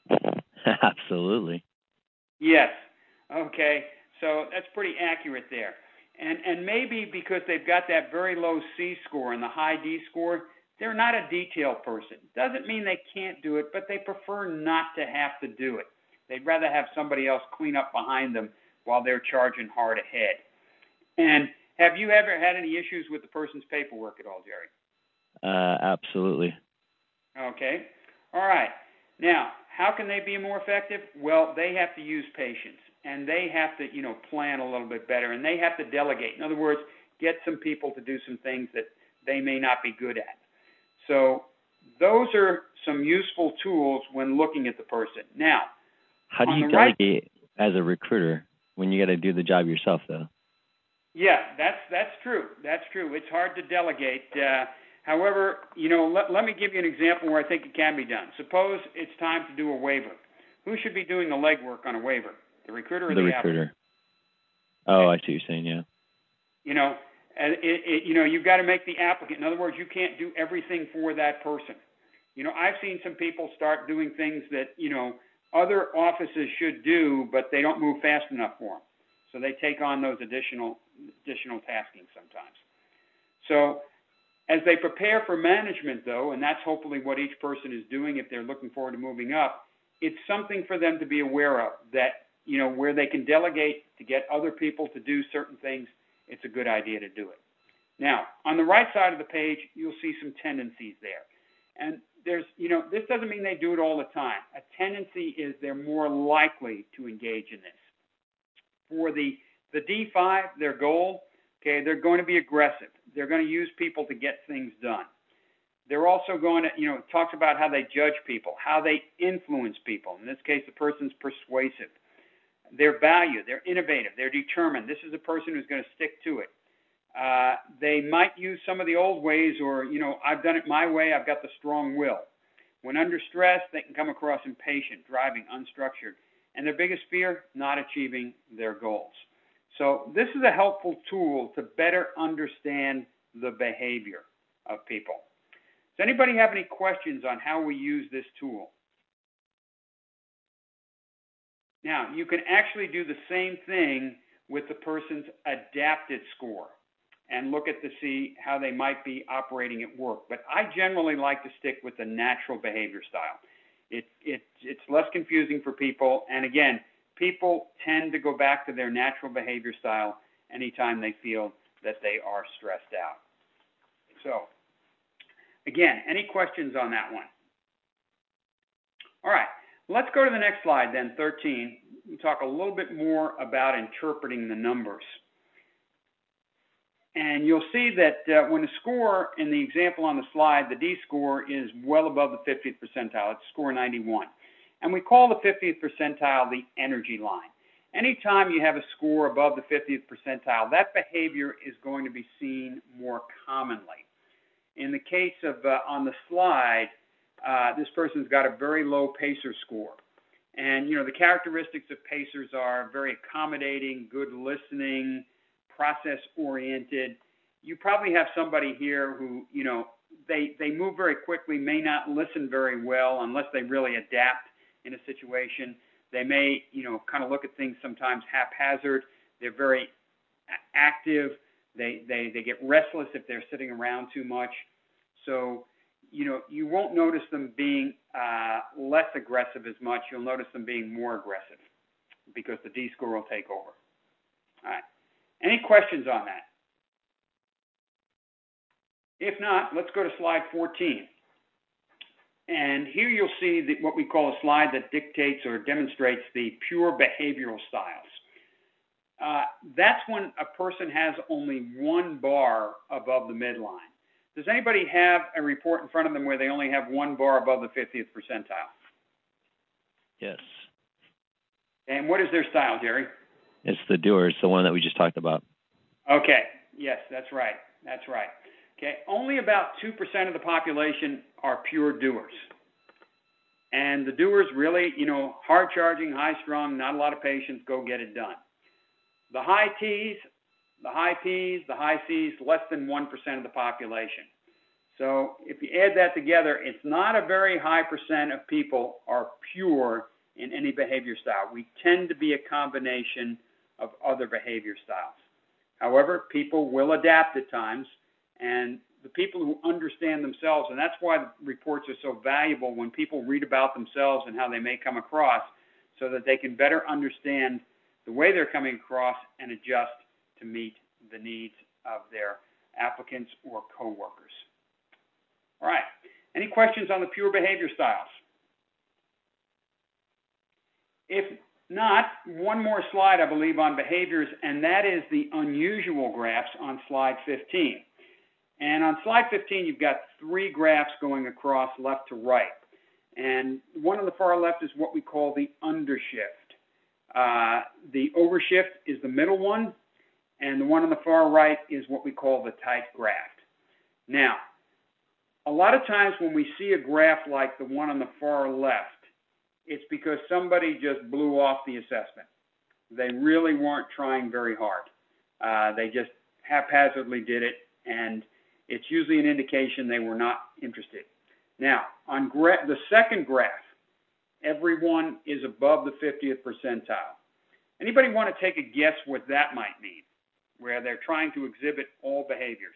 Absolutely. Yes. Okay. So that's pretty accurate there. And maybe because they've got that very low C score and the high D score, they're not a detail person. Doesn't mean they can't do it, but they prefer not to have to do it. They'd rather have somebody else clean up behind them while they're charging hard ahead. And have you ever had any issues with the person's paperwork at all, Jerry? Absolutely. Okay. All right. Now, how can they be more effective? Well, they have to use patience, and they have to, plan a little bit better, and they have to delegate. In other words, get some people to do some things that they may not be good at. So those are some useful tools when looking at the person. Now, how do you delegate as a recruiter when you got to do the job yourself, though? Yeah, that's true. That's true. It's hard to delegate. However, let me give you an example where I think it can be done. Suppose it's time to do a waiver. Who should be doing the legwork on a waiver? The recruiter or the recruiter? Oh, I see what you're saying, yeah. You've got to make the applicant. In other words, you can't do everything for that person. I've seen some people start doing things that, other offices should do, but they don't move fast enough for them. So they take on those additional tasking sometimes. So as they prepare for management, though, and that's hopefully what each person is doing if they're looking forward to moving up, it's something for them to be aware of that, where they can delegate to get other people to do certain things, it's a good idea to do it. Now, on the right side of the page, you'll see some tendencies there. And there's, this doesn't mean they do it all the time. A tendency is they're more likely to engage in this. For the D5, their goal, they're going to be aggressive. They're going to use people to get things done. They're also going to, it talks about how they judge people, how they influence people. In this case, the person's persuasive. Their value, they're innovative, they're determined. This is a person who's going to stick to it. They might use some of the old ways, or, I've done it my way, I've got the strong will. When under stress, they can come across impatient, driving, unstructured. And their biggest fear, not achieving their goals. So this is a helpful tool to better understand the behavior of people. Does anybody have any questions on how we use this tool? Now, you can actually do the same thing with the person's adapted score and look at to see how they might be operating at work. But I generally like to stick with the natural behavior style. It's less confusing for people. And again, people tend to go back to their natural behavior style anytime they feel that they are stressed out. So, again, any questions on that one? All right, let's go to the next slide then, 13. We'll talk a little bit more about interpreting the numbers. And you'll see that when the score in the example on the slide, the D score is well above the 50th percentile. It's score 91. And we call the 50th percentile the energy line. anytime you have a score above the 50th percentile, that behavior is going to be seen more commonly. In the case of on the slide, this person's got a very low PACER score. And, you know, the characteristics of PACERs are very accommodating, good listening, process-oriented. You probably have somebody here who, you know, they move very quickly, may not listen very well unless they really adapt in a situation. They may, you know, kind of look at things sometimes haphazard. They're very active. They get restless if they're sitting around too much. So, you know, you won't notice them being less aggressive as much. You'll notice them being more aggressive because the D score will take over. All right. Any questions on that? If not, let's go to slide 14. And here you'll see what we call a slide that dictates or demonstrates the pure behavioral styles. That's when a person has only one bar above the midline. Does anybody have a report in front of them where they only have one bar above the 50th percentile? Yes. And what is their style, Jerry? It's the doers, the one that we just talked about. Okay. Yes, that's right. That's right. Okay. Only about 2% of the population are pure doers. And the doers really, you know, hard charging, high strung, not a lot of patience, go get it done. The high T's, the high P's, the high C's, less than 1% of the population. So if you add that together, it's not a very high percent of people are pure in any behavior style. We tend to be a combination of other behavior styles. However, people will adapt at times, and the people who understand themselves, and that's why the reports are so valuable when people read about themselves and how they may come across, so that they can better understand the way they're coming across and adjust to meet the needs of their applicants or coworkers. All right. Any questions on the pure behavior styles? If not, one more slide, I believe, on behaviors, and that is the unusual graphs on slide 15. And on slide 15, you've got three graphs going across left to right. And one on the far left is what we call the undershift. The overshift is the middle one, and the one on the far right is what we call the tight graft. Now, a lot of times when we see a graph like the one on the far left, it's because somebody just blew off the assessment. They really weren't trying very hard. They just haphazardly did it, and it's usually an indication they were not interested. Now, on the second graph, everyone is above the 50th percentile. Anybody want to take a guess what that might mean, where they're trying to exhibit all behaviors?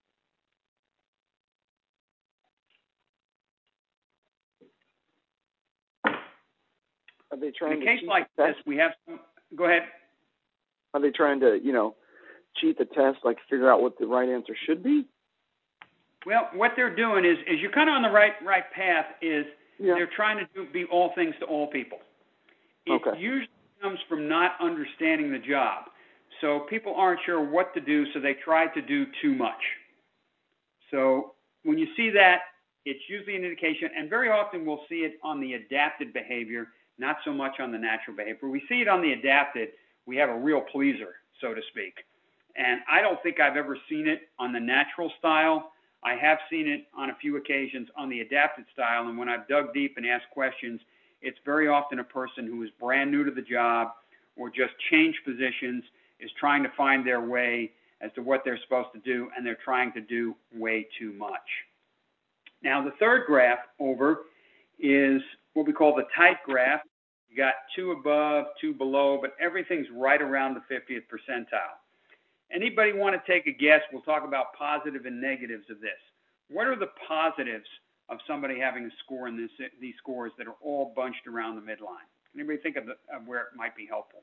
Are they trying in a case like this, we have some. Go ahead. Are they trying to, cheat the test, like figure out what the right answer should be? Well, what they're doing is you're kind of on the right path. They're trying to be all things to all people. It usually comes from not understanding the job. So people aren't sure what to do, so they try to do too much. So when you see that, it's usually an indication, and very often we'll see it on the adapted behavior, not so much on the natural behavior. We see it on the adapted, we have a real pleaser, so to speak. And I don't think I've ever seen it on the natural style. I have seen it on a few occasions on the adapted style, and when I've dug deep and asked questions, it's very often a person who is brand new to the job or just changed positions, is trying to find their way as to what they're supposed to do, and they're trying to do way too much. Now, the third graph over is what we call the tight graph. You got 2 above, 2 below, but everything's right around the 50th percentile. Anybody want to take a guess? We'll talk about positive and negatives of this. What are the positives of somebody having a score in these scores that are all bunched around the midline? Anybody think of where it might be helpful?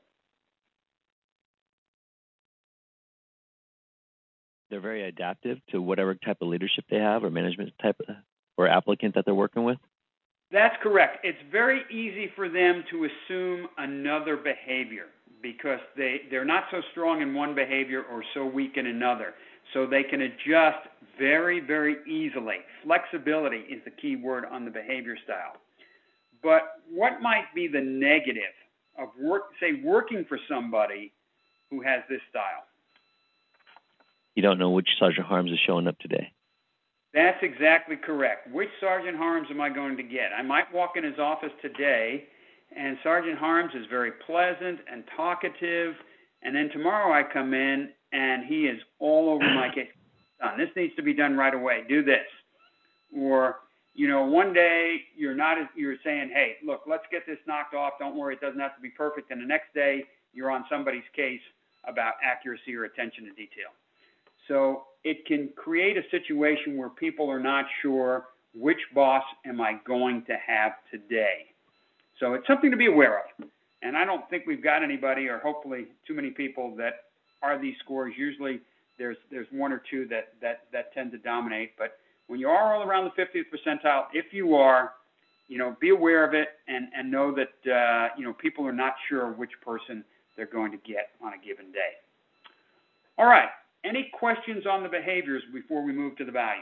They're very adaptive to whatever type of leadership they have or management type or applicant that they're working with? That's correct. It's very easy for them to assume another behavior because they're not so strong in one behavior or so weak in another. So they can adjust very, very easily. Flexibility is the key word on the behavior style. But what might be the negative of working for somebody who has this style? You don't know which Sergeant Harms is showing up today. That's exactly correct. Which Sergeant Harms am I going to get? I might walk in his office today, and Sergeant Harms is very pleasant and talkative, and then tomorrow I come in, and he is all over my case. This needs to be done right away. Do this. Or, one day you're saying, hey, look, let's get this knocked off. Don't worry, it doesn't have to be perfect. And the next day you're on somebody's case about accuracy or attention to detail. So it can create a situation where people are not sure which boss am I going to have today. So it's something to be aware of. And I don't think we've got anybody, or hopefully too many people, that are these scores. Usually there's one or two that tend to dominate. But when you are all around the 50th percentile, if you are, be aware of it and know that, people are not sure which person they're going to get on a given day. All right. Any questions on the behaviors before we move to the values?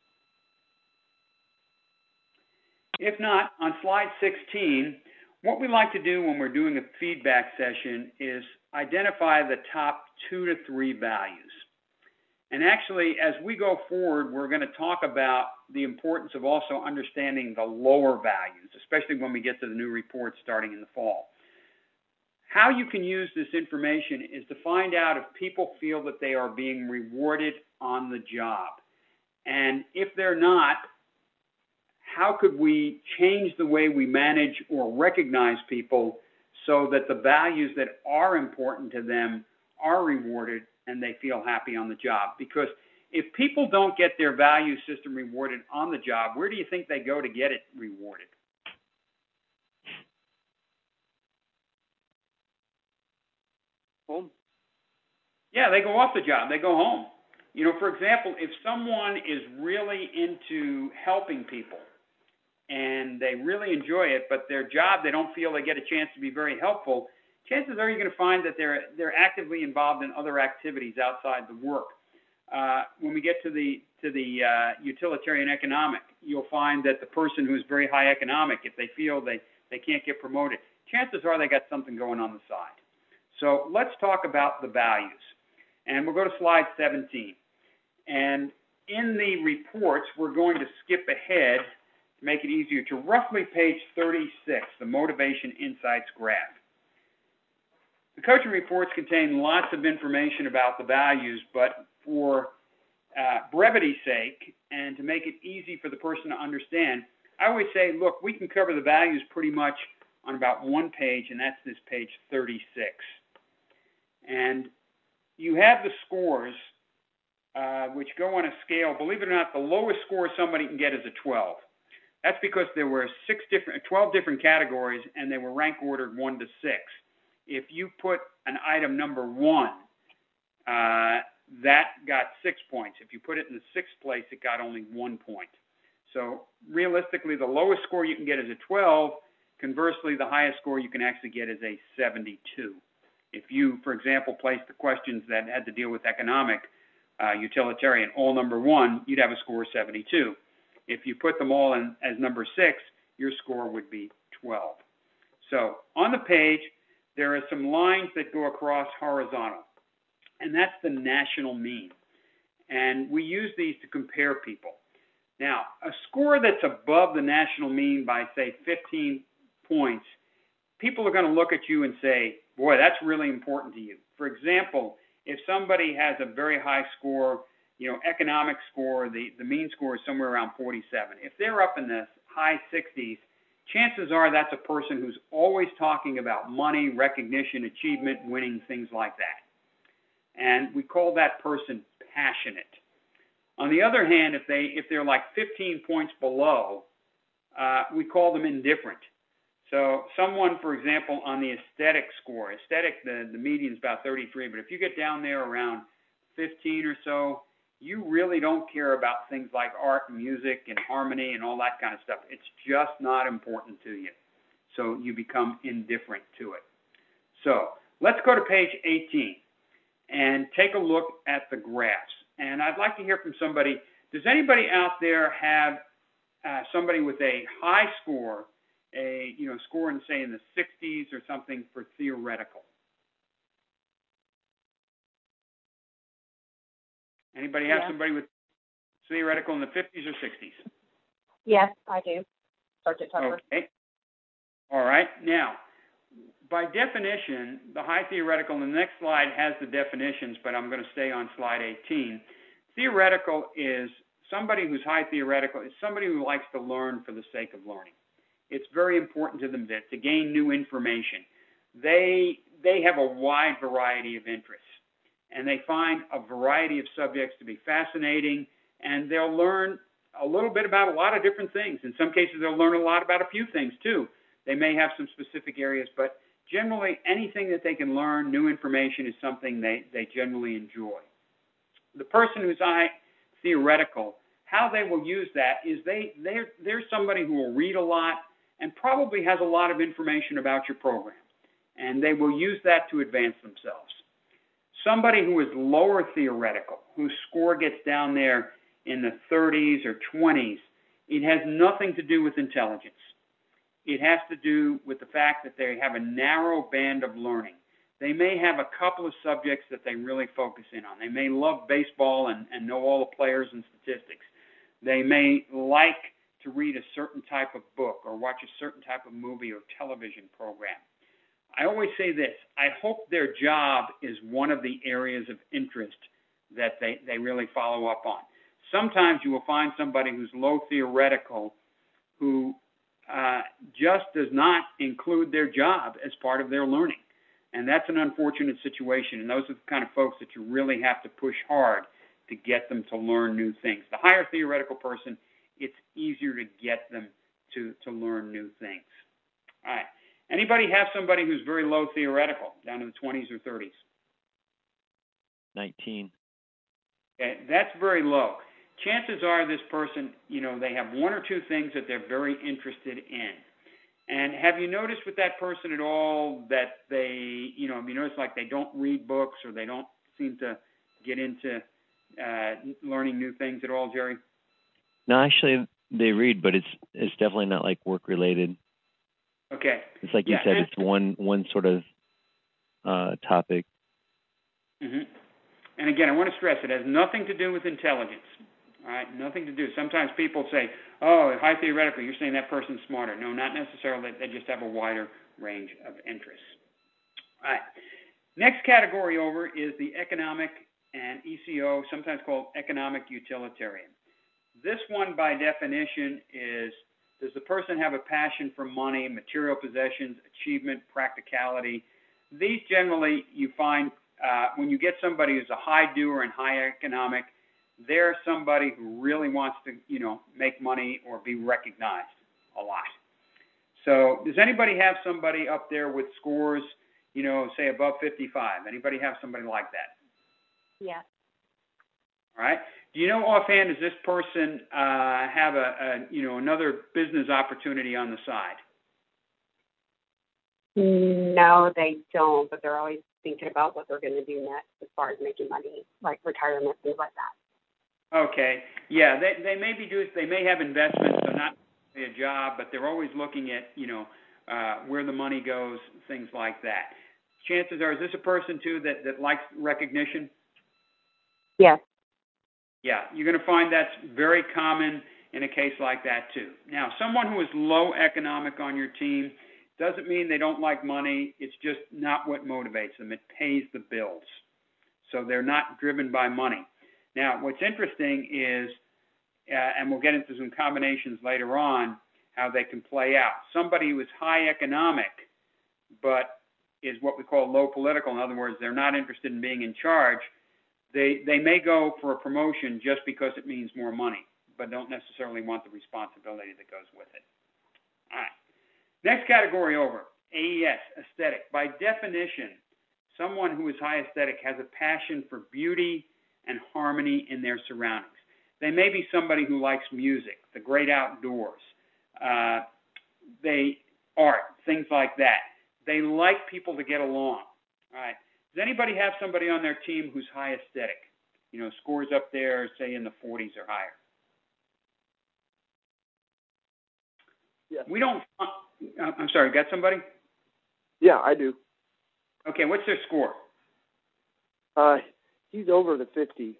If not, on slide 16, what we like to do when we're doing a feedback session is identify the top 2 to 3 values. And actually, as we go forward, we're going to talk about the importance of also understanding the lower values, especially when we get to the new reports starting in the fall. How you can use this information is to find out if people feel that they are being rewarded on the job. And if they're not, how could we change the way we manage or recognize people so that the values that are important to them are rewarded and they feel happy on the job? Because if people don't get their value system rewarded on the job, where do you think they go to get it rewarded? Home. Yeah, they go off the job. They go home. For example, if someone is really into helping people and they really enjoy it, but their job, they don't feel they get a chance to be very helpful, chances are you're going to find that they're actively involved in other activities outside the work. When we get to the utilitarian economic, you'll find that the person who's very high economic, if they feel they can't get promoted, chances are they got something going on the side. So let's talk about the values. And we'll go to slide 17. And in the reports, we're going to skip ahead to make it easier to roughly page 36, the Motivation Insights graph. The coaching reports contain lots of information about the values, but for brevity's sake and to make it easy for the person to understand, I always say, look, we can cover the values pretty much on about one page, and that's this page 36. And you have the scores, which go on a scale. Believe it or not, the lowest score somebody can get is a 12. That's because there were 12 different categories, and they were rank ordered 1 to 6. If you put an item number 1, that got 6 points. If you put it in the 6th place, it got only 1 point. So realistically, the lowest score you can get is a 12. Conversely, the highest score you can actually get is a 72. If you, for example, placed the questions that had to deal with economic, utilitarian, all number 1, you'd have a score of 72. If you put them all in as number 6, your score would be 12. So on the page, there are some lines that go across horizontal, and that's the national mean. And we use these to compare people. Now, a score that's above the national mean by, say, 15 points, people are going to look at you and say, boy, that's really important to you. For example, if somebody has a very high score, economic score, the mean score is somewhere around 47. If they're up in the high 60s, chances are that's a person who's always talking about money, recognition, achievement, winning, things like that. And we call that person passionate. On the other hand, if they're like 15 points below, we call them indifferent. So someone, for example, on the aesthetic score, the median is about 33, but if you get down there around 15 or so, you really don't care about things like art and music and harmony and all that kind of stuff. It's just not important to you. So you become indifferent to it. So let's go to page 18 and take a look at the graphs. And I'd like to hear from somebody. Does anybody out there have somebody with a high score a score in, say, in the 60s or something for theoretical? Anybody have somebody with theoretical in the 50s or 60s? Yes, I do. Sergeant Tucker. Okay. All right. Now, by definition, the high theoretical, and the next slide has the definitions, but I'm going to stay on slide 18. Theoretical is somebody who's high theoretical is somebody who likes to learn for the sake of learning. It's very important to them to gain new information. They have a wide variety of interests, and they find a variety of subjects to be fascinating, and they'll learn a little bit about a lot of different things. In some cases, they'll learn a lot about a few things, too. They may have some specific areas, but generally anything that they can learn, new information, is something they generally enjoy. The person who's high theoretical, how they will use that is they're somebody who will read a lot and probably has a lot of information about your program, and they will use that to advance themselves. Somebody who is lower theoretical, whose score gets down there in the 30s or 20s, it has nothing to do with intelligence. It has to do with the fact that they have a narrow band of learning. They may have a couple of subjects that they really focus in on. They may love baseball and know all the players and statistics. They may like to read a certain type of book or watch a certain type of movie or television program. I always say this: I hope their job is one of the areas of interest that they really follow up on. Sometimes you will find somebody who's low theoretical who just does not include their job as part of their learning. And that's an unfortunate situation. And those are the kind of folks that you really have to push hard to get them to learn new things. The higher theoretical person, it's easier to get them to learn new things. All right. Anybody have somebody who's very low theoretical, down in the 20s or 30s? 19. Okay, that's very low. Chances are this person, they have one or two things that they're very interested in. And have you noticed with that person at all that they, have you noticed like they don't read books or they don't seem to get into learning new things at all, Jerry? No, actually they read, but it's definitely not like work related. Okay. It's like you said, it's one sort of topic. Mm-hmm. And again, I want to stress it has nothing to do with intelligence. All right, nothing to do. Sometimes people say, oh, high theoretical, you're saying that person's smarter. No, not necessarily. They just have a wider range of interests. All right. Next category over is the economic and ECO, sometimes called economic utilitarian. This one, by definition, is, does the person have a passion for money, material possessions, achievement, practicality? These generally you find when you get somebody who's a high doer and high economic, they're somebody who really wants to, make money or be recognized a lot. So does anybody have somebody up there with scores, say above 55? Anybody have somebody like that? Yes. All right. Do you know offhand, does this person have another business opportunity on the side? No, they don't, but they're always thinking about what they're going to do next as far as making money, like retirement, things like that. Okay. Yeah, they may they may have investments, so not a job, but they're always looking at, where the money goes, things like that. Chances are, is this a person, too, that likes recognition? Yes. Yeah, you're going to find that's very common in a case like that, too. Now, someone who is low economic on your team doesn't mean they don't like money. It's just not what motivates them. It pays the bills. So they're not driven by money. Now, what's interesting is, and we'll get into some combinations later on, how they can play out. Somebody who is high economic, but is what we call low political. In other words, they're not interested in being in charge. They may go for a promotion just because it means more money, but don't necessarily want the responsibility that goes with it. All right. Next category over, AES, aesthetic. By definition, someone who is high aesthetic has a passion for beauty and harmony in their surroundings. They may be somebody who likes music, the great outdoors, art, things like that. They like people to get along. All right. Does anybody have somebody on their team who's high aesthetic? Scores up there, say in the 40s or higher. Yes. We don't I'm sorry, got somebody? Yeah, I do. Okay, what's their score? He's over the 50.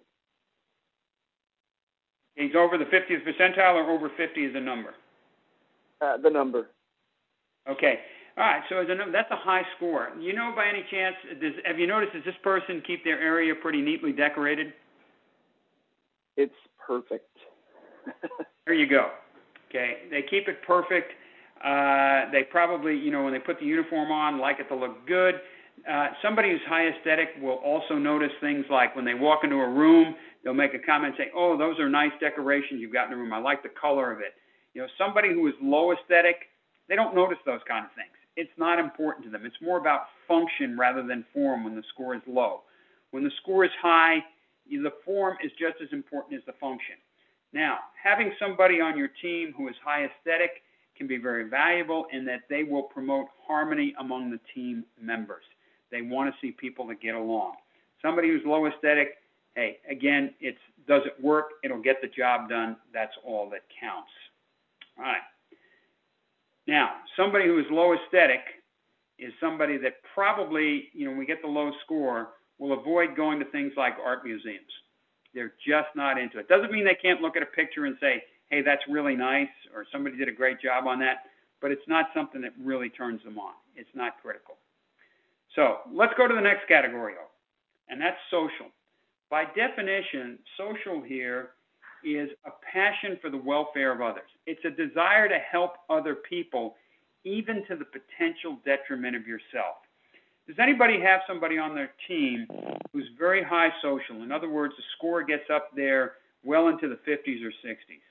He's over the 50th percentile, or over 50 is a number? The number. Okay. All right, so that's a high score. You know, by any chance, have you noticed, does this person keep their area pretty neatly decorated? It's perfect. There you go. Okay, they keep it perfect. They probably, you know, when they put the uniform on, like it to look good. Somebody who's high aesthetic will also notice things like when they walk into a room, they'll make a comment saying, "Oh, those are nice decorations you've got in the room. I like the color of it." You know, somebody who is low aesthetic, they don't notice those kind of things. It's not important to them. It's more about function rather than form when the score is low. When the score is high, the form is just as important as the function. Now, having somebody on your team who is high aesthetic can be very valuable in that they will promote harmony among the team members. They want to see people that get along. Somebody who's low aesthetic, hey, again, does it work? It'll get the job done. That's all that counts. All right. Now, somebody who is low aesthetic is somebody that probably, you know, when we get the low score, will avoid going to things like art museums. They're just not into it. Doesn't mean they can't look at a picture and say, hey, that's really nice, or somebody did a great job on that, but it's not something that really turns them on. It's not critical. So let's go to the next category, and that's social. By definition, social here is a passion for the welfare of others. It's a desire to help other people, even to the potential detriment of yourself. Does anybody have somebody on their team who's very high social? In other words, the score gets up there well into the 50s or 60s?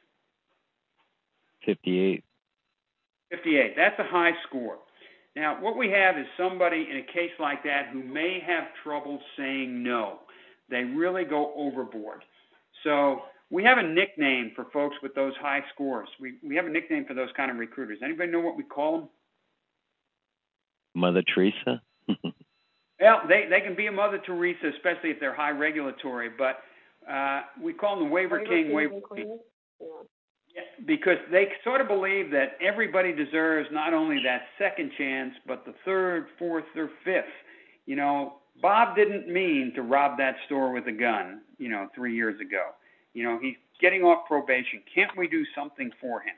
58. 58. That's a high score. Now, what we have is somebody in a case like that who may have trouble saying no. They really go overboard. So we have a nickname for folks with those high scores. We have a nickname for those kind of recruiters. Anybody know what we call them? Mother Teresa? Well, they can be a Mother Teresa, especially if they're high regulatory, but we call them the waiver king, waiver queen. Yeah, because they sort of believe that everybody deserves not only that second chance, but the third, fourth, or fifth. You know, Bob didn't mean to rob that store with a gun, 3 years ago. He's getting off probation. Can't we do something for him?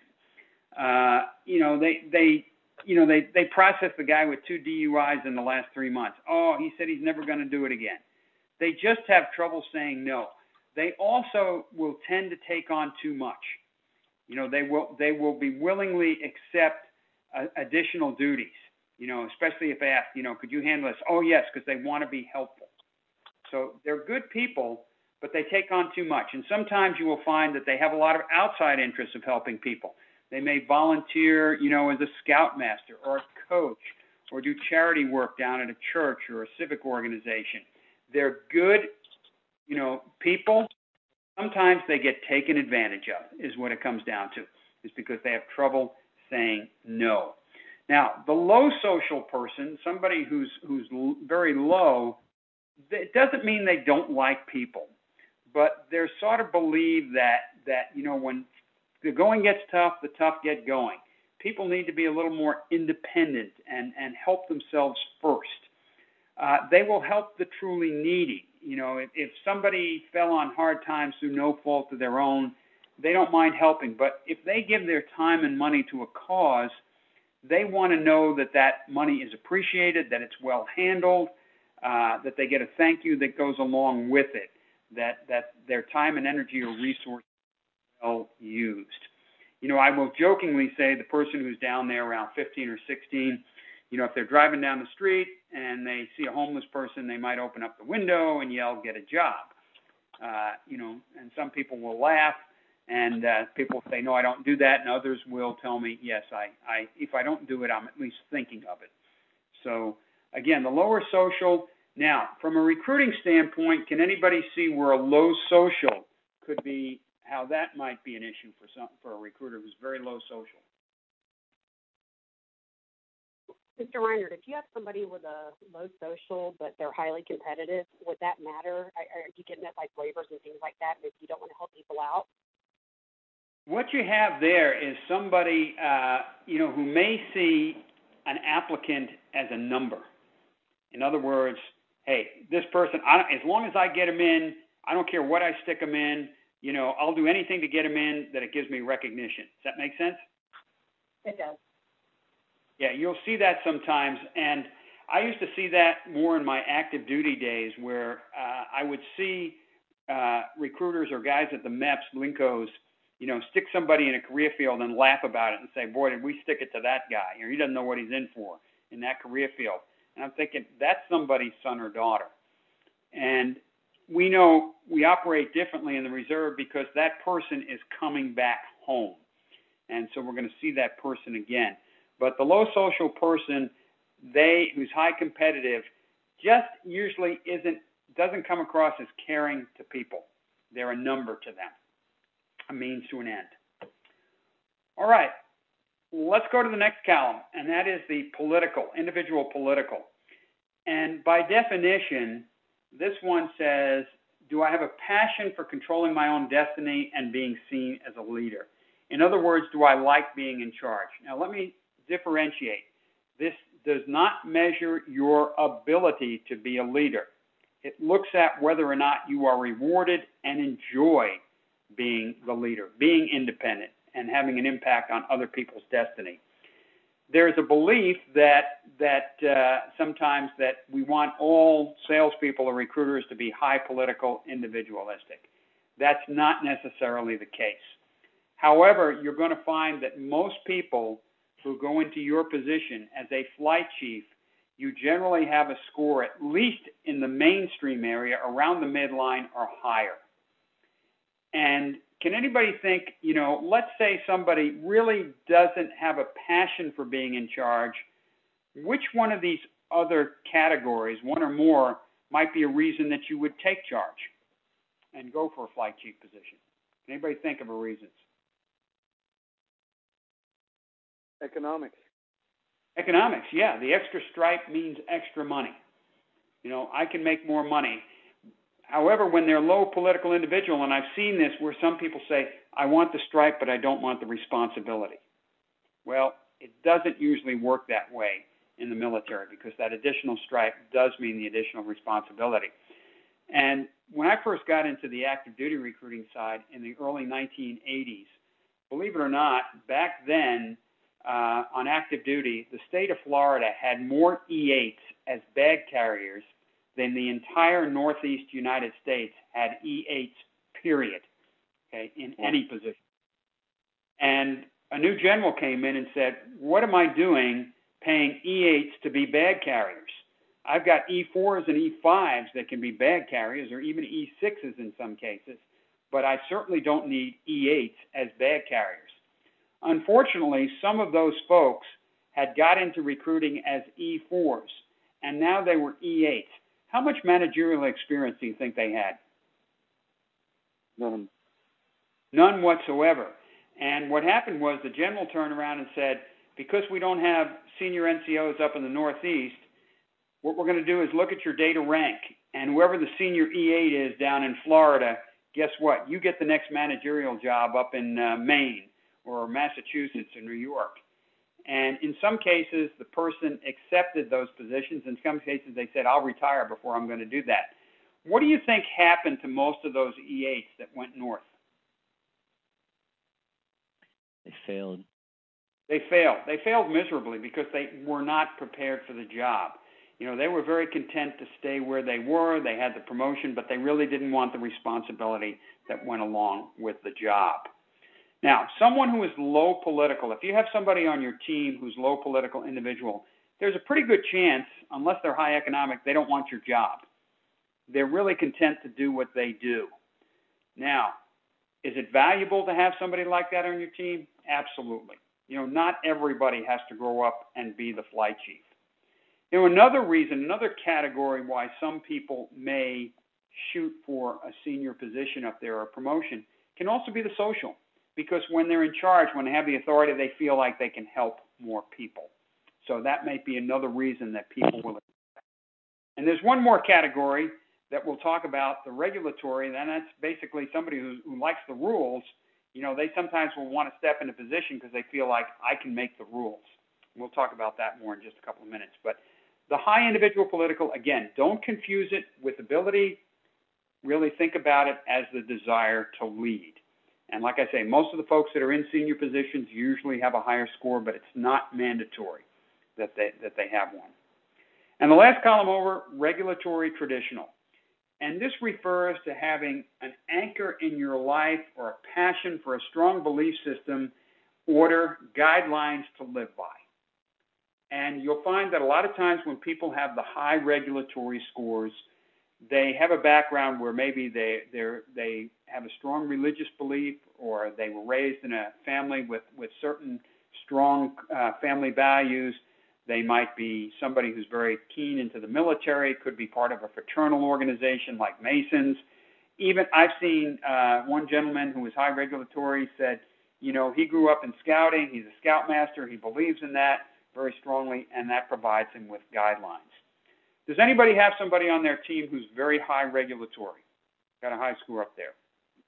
They processed the guy with 2 DUIs in the last 3 months. Oh, he said he's never going to do it again. They just have trouble saying no. They also will tend to take on too much. They will be willingly accept additional duties, especially if asked, could you handle this? Oh, yes, because they want to be helpful. So they're good people, but they take on too much. And sometimes you will find that they have a lot of outside interests of helping people. They may volunteer, as a scoutmaster or a coach, or do charity work down at a church or a civic organization. They're good, people. Sometimes they get taken advantage of, is what it comes down to, is because they have trouble saying no. Now, the low social person, somebody who's very low, it doesn't mean they don't like people, but they sort of believe that when the going gets tough, the tough get going. People need to be a little more independent and help themselves first. They will help the truly needy. If somebody fell on hard times through no fault of their own, they don't mind helping. But if they give their time and money to a cause, they want to know that money is appreciated, that it's well handled, that they get a thank you that goes along with it, that their time and energy or resources are well used. I will jokingly say the person who's down there around 15 or 16, if they're driving down the street and they see a homeless person, they might open up the window and yell, "Get a job." And some people will laugh, and people will say, "No, I don't do that." And others will tell me, "Yes, I if I don't do it, I'm at least thinking of it." So again, the lower social. Now, from a recruiting standpoint, can anybody see where a low social could be, how that might be an issue for a recruiter who's very low social? Mr. Reiner, if you have somebody with a low social but they're highly competitive, would that matter? Are you getting at like waivers and things like that if you don't want to help people out? What you have there is somebody, who may see an applicant as a number. In other words, hey, this person, as long as I get him in, I don't care what I stick him in, I'll do anything to get him in that it gives me recognition. Does that make sense? It does. Yeah, you'll see that sometimes. And I used to see that more in my active duty days where I would see recruiters or guys at the MEPS, Lincos, stick somebody in a career field and laugh about it and say, boy, did we stick it to that guy, or he doesn't know what he's in for in that career field. And I'm thinking, that's somebody's son or daughter. And we know we operate differently in the reserve because that person is coming back home. And so we're going to see that person again. But the low social person, who's high competitive, just usually doesn't come across as caring to people. They're a number to them, a means to an end. All right, let's go to the next column, and that is the political, individual political. And by definition, this one says, do I have a passion for controlling my own destiny and being seen as a leader? In other words, do I like being in charge? Now, let me differentiate. This does not measure your ability to be a leader. It looks at whether or not you are rewarded and enjoy being the leader, being independent, and having an impact on other people's destiny. There's a belief that sometimes that we want all salespeople or recruiters to be high political, individualistic. That's not necessarily the case. However, you're going to find that most people who go into your position as a flight chief, you generally have a score at least in the mainstream area around the midline or higher. And can anybody think, let's say somebody really doesn't have a passion for being in charge, which one of these other categories, one or more, might be a reason that you would take charge and go for a flight chief position? Can anybody think of a reason? Economics. Economics, yeah. The extra stripe means extra money. I can make more money. However, when they're low political individual, and I've seen this where some people say, I want the stripe, but I don't want the responsibility. Well, it doesn't usually work that way in the military because that additional stripe does mean the additional responsibility. And when I first got into the active duty recruiting side in the early 1980s, believe it or not, back then, on active duty, the state of Florida had more E-8s as bag carriers than the entire Northeast United States had E-8s, period, okay, in any position. And a new general came in and said, what am I doing paying E-8s to be bag carriers? I've got E-4s and E-5s that can be bag carriers, or even E-6s in some cases, but I certainly don't need E-8s as bag carriers. Unfortunately, some of those folks had got into recruiting as E-4s, and now they were E-8s. How much managerial experience do you think they had? None. None whatsoever. And what happened was the general turned around and said, because we don't have senior NCOs up in the Northeast, what we're going to do is look at your data rank, and whoever the senior E-8 is down in Florida, guess what? You get the next managerial job up in Maine or Massachusetts or New York. And in some cases, the person accepted those positions. In some cases, they said, I'll retire before I'm going to do that. What do you think happened to most of those E-8s that went north? They failed. They failed. They failed miserably because they were not prepared for the job. They were very content to stay where they were. They had the promotion, but they really didn't want the responsibility that went along with the job. Now, someone who is low political, if you have somebody on your team who's low political individual, there's a pretty good chance, unless they're high economic, they don't want your job. They're really content to do what they do. Now, is it valuable to have somebody like that on your team? Absolutely. Not everybody has to grow up and be the flight chief. Another reason, another category why some people may shoot for a senior position up there or promotion can also be the social. Because when they're in charge, when they have the authority, they feel like they can help more people. So that might be another reason that people will. And there's one more category that we'll talk about, the regulatory, and that's basically somebody who likes the rules they sometimes will want to step into position because they feel like I can make the rules. We'll talk about that more in just a couple of minutes. But the high individual political, again, don't confuse it with ability. Really think about it as the desire to lead. And like I say, most of the folks that are in senior positions usually have a higher score, but it's not mandatory that they have one. And the last column over, regulatory traditional. And this refers to having an anchor in your life or a passion for a strong belief system, order, guidelines to live by. And you'll find that a lot of times when people have the high regulatory scores, they have a background where maybe they have a strong religious belief, or they were raised in a family with certain strong family values. They might be somebody who's very keen into the military, could be part of a fraternal organization like Masons. Even I've seen one gentleman who was high regulatory said, he grew up in scouting, he's a scoutmaster, he believes in that very strongly, and that provides him with guidelines. Does anybody have somebody on their team who's very high regulatory? Got a high score up there?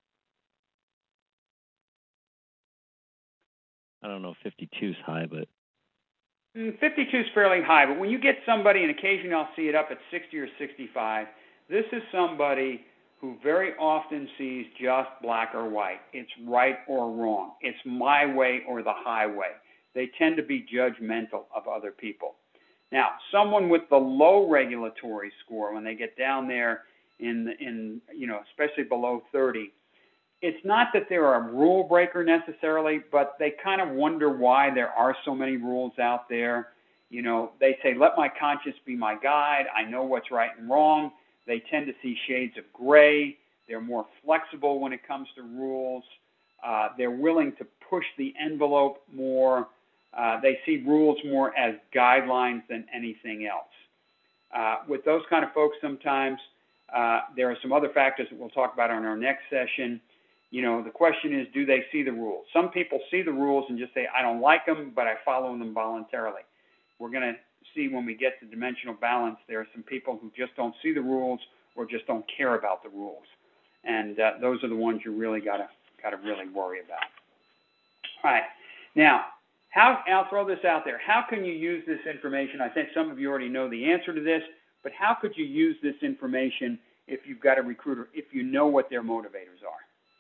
I don't know if 52 is high, but 52 is fairly high. But when you get somebody, and occasionally I'll see it up at 60 or 65, this is somebody who very often sees just black or white. It's right or wrong. It's my way or the highway. They tend to be judgmental of other people. Now, someone with the low regulatory score, when they get down there in especially below 30, it's not that they're a rule breaker necessarily, but they kind of wonder why there are so many rules out there. They say, let my conscience be my guide. I know what's right and wrong. They tend to see shades of gray. They're more flexible when it comes to rules. They're willing to push the envelope more. They see rules more as guidelines than anything else. With those kind of folks, sometimes there are some other factors that we'll talk about on our next session. The question is, do they see the rules? Some people see the rules and just say, I don't like them, but I follow them voluntarily. We're going to see when we get to dimensional balance, there are some people who just don't see the rules or just don't care about the rules. And those are the ones you really got to really worry about. All right. Now, I'll throw this out there. How can you use this information? I think some of you already know the answer to this, but how could you use this information if you've got a recruiter, if you know what their motivators are?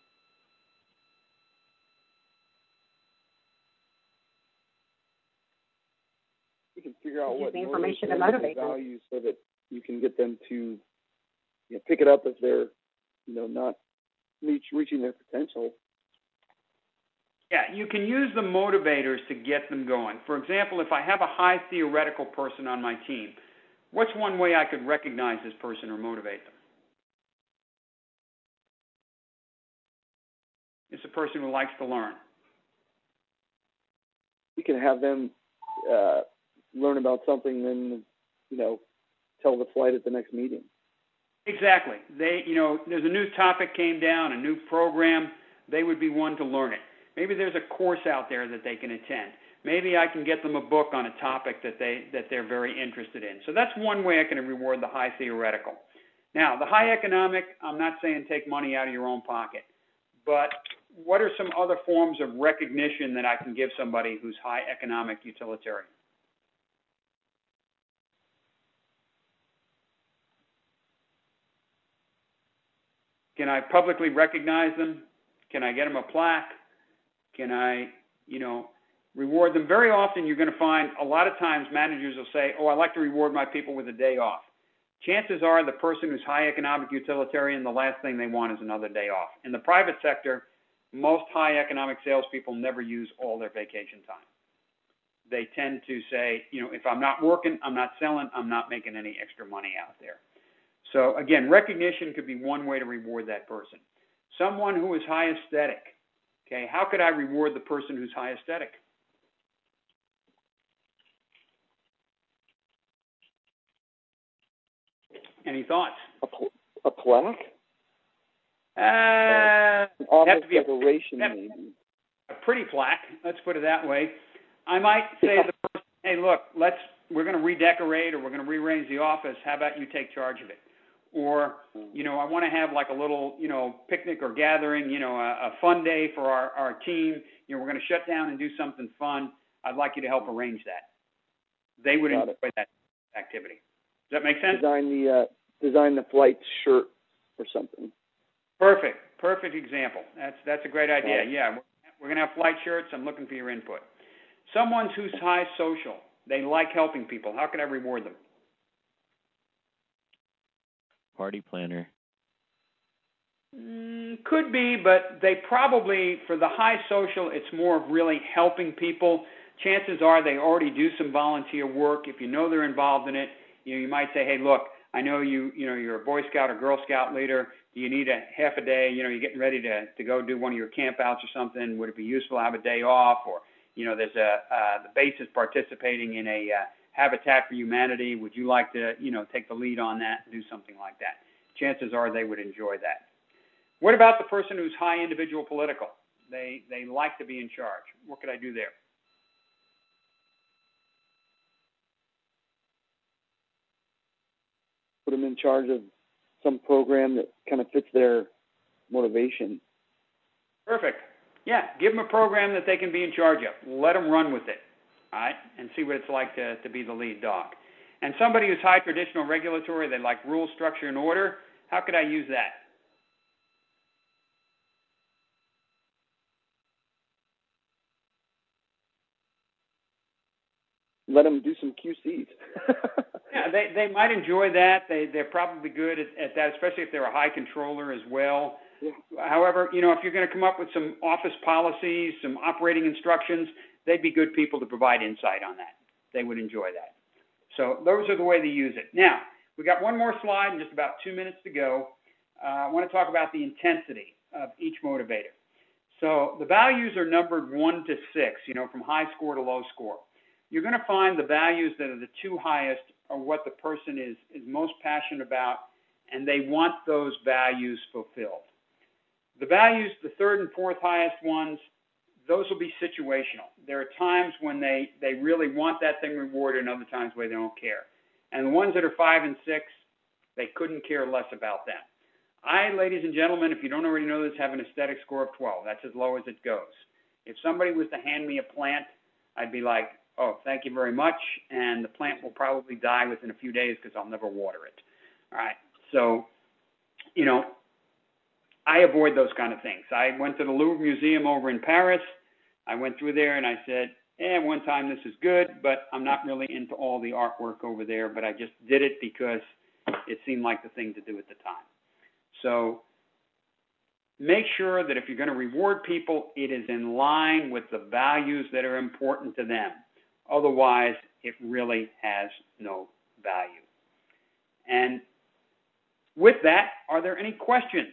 You can figure out what the information to motivate them, values, so that you can get them to pick it up if they're not reaching their potential. Yeah, you can use the motivators to get them going. For example, if I have a high theoretical person on my team, what's one way I could recognize this person or motivate them? It's a person who likes to learn. You can have them learn about something, then tell the flight at the next meeting. Exactly. There's a new topic came down, a new program. They would be one to learn it. Maybe there's a course out there that they can attend. Maybe I can get them a book on a topic that they're very interested in. So that's one way I can reward the high theoretical. Now, the high economic, I'm not saying take money out of your own pocket, but what are some other forms of recognition that I can give somebody who's high economic utilitarian? Can I publicly recognize them? Can I get them a plaque? Can I, reward them? Very often you're going to find a lot of times managers will say, I like to reward my people with a day off. Chances are the person who's high economic utilitarian, the last thing they want is another day off. In the private sector, most high economic salespeople never use all their vacation time. They tend to say, if I'm not working, I'm not selling, I'm not making any extra money out there. So again, recognition could be one way to reward that person. Someone who is high aesthetic. Okay, how could I reward the person who's high aesthetic? Any thoughts? A plaque? Have to be decoration, maybe. A pretty plaque. Let's put it that way. I might say to the person, hey, look, we're going to redecorate or we're going to rearrange the office. How about you take charge of it? or, you know, I want to have like a little, you know, picnic or gathering, you know, a fun day for our team. You know, we're going to shut down and do something fun. I'd like you to help arrange that. They would enjoy that activity. Does that make sense? Design the flight shirt or something. Perfect example. That's a great idea. Yeah, we're going to have flight shirts. I'm looking for your input. Someone who's high social, they like helping people. How can I reward them? Party planner. Could be, but they probably, for the high social, it's more of really helping people. Chances are they already do some volunteer work. If you know they're involved in it, you know, you might say, hey, look, I know you're a Boy Scout or Girl Scout leader. Do you need a half a day? You know, you're getting ready to go do one of your camp outs or something. Would it be useful to have a day off? Or, you know, there's the base is participating in a Habitat for Humanity. Would you like to, you know, take the lead on that and do something like that? Chances are they would enjoy that. What about the person who's high individual political? They like to be in charge. What could I do there? Put them in charge of some program that kind of fits their motivation. Perfect. Yeah, give them a program that they can be in charge of. Let them run with it, all right, and see what it's like to be the lead dog. And somebody who's high traditional regulatory, they like rule, structure, and order. How could I use that? Let them do some QCs. Yeah, they might enjoy that. They're probably good at that, especially if they're a high controller as well. Yeah. However, you know, if you're going to come up with some office policies, some operating instructions, they'd be good people to provide insight on that. They would enjoy that. So those are the way to use it. Now, we got one more slide and just about 2 minutes to go. I want to talk about the intensity of each motivator. So the values are numbered 1 to 6, you know, from high score to low score. You're going to find the values that are the two highest are what the person is most passionate about, and they want those values fulfilled. The values, the third and fourth highest ones, those will be situational. There are times when they really want that thing rewarded and other times where they don't care. And the ones that are 5 and 6, they couldn't care less about them. I, ladies and gentlemen, if you don't already know this, have an aesthetic score of 12. That's as low as it goes. If somebody was to hand me a plant, I'd be like, oh, thank you very much, and the plant will probably die within a few days because I'll never water it. All right, so, you know, I avoid those kind of things. I went to the Louvre Museum over in Paris. I went through there and I said, one time this is good, but I'm not really into all the artwork over there, but I just did it because it seemed like the thing to do at the time. So make sure that if you're going to reward people, it is in line with the values that are important to them. Otherwise, it really has no value. And with that, are there any questions?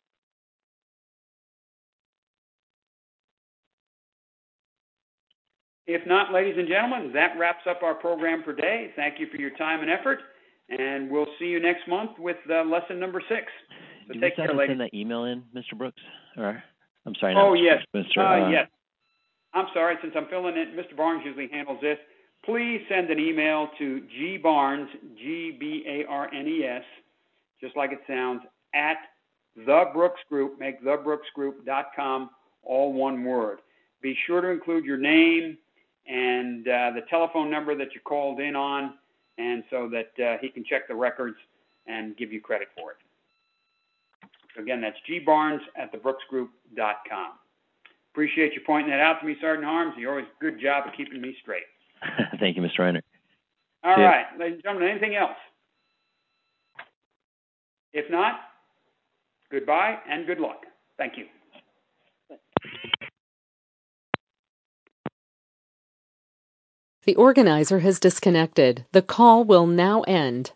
If not, ladies and gentlemen, that wraps up our program for today. Thank you for your time and effort, and we'll see you next month with lesson number 6. So do take we care, have to ladies. send that email in, Mr. Brooks? Or, I'm sorry. Oh, Mr. yes. Brooks, Mr. Yes. I'm sorry, since I'm filling in, Mr. Barnes usually handles this. Please send an email to gbarnes, G-B-A-R-N-E-S, just like it sounds, at The Brooks Group, make thebrooksgroup.com, all one word. Be sure to include your name and the telephone number that you called in on, and so that he can check the records and give you credit for it. So again, that's gbarnes at thebrooksgroup.com. Appreciate you pointing that out to me, Sergeant Harms. You always good job of keeping me straight. Thank you, Mr. Reiner. All right, ladies and gentlemen, anything else? If not, goodbye and good luck. Thank you. The organizer has disconnected. The call will now end.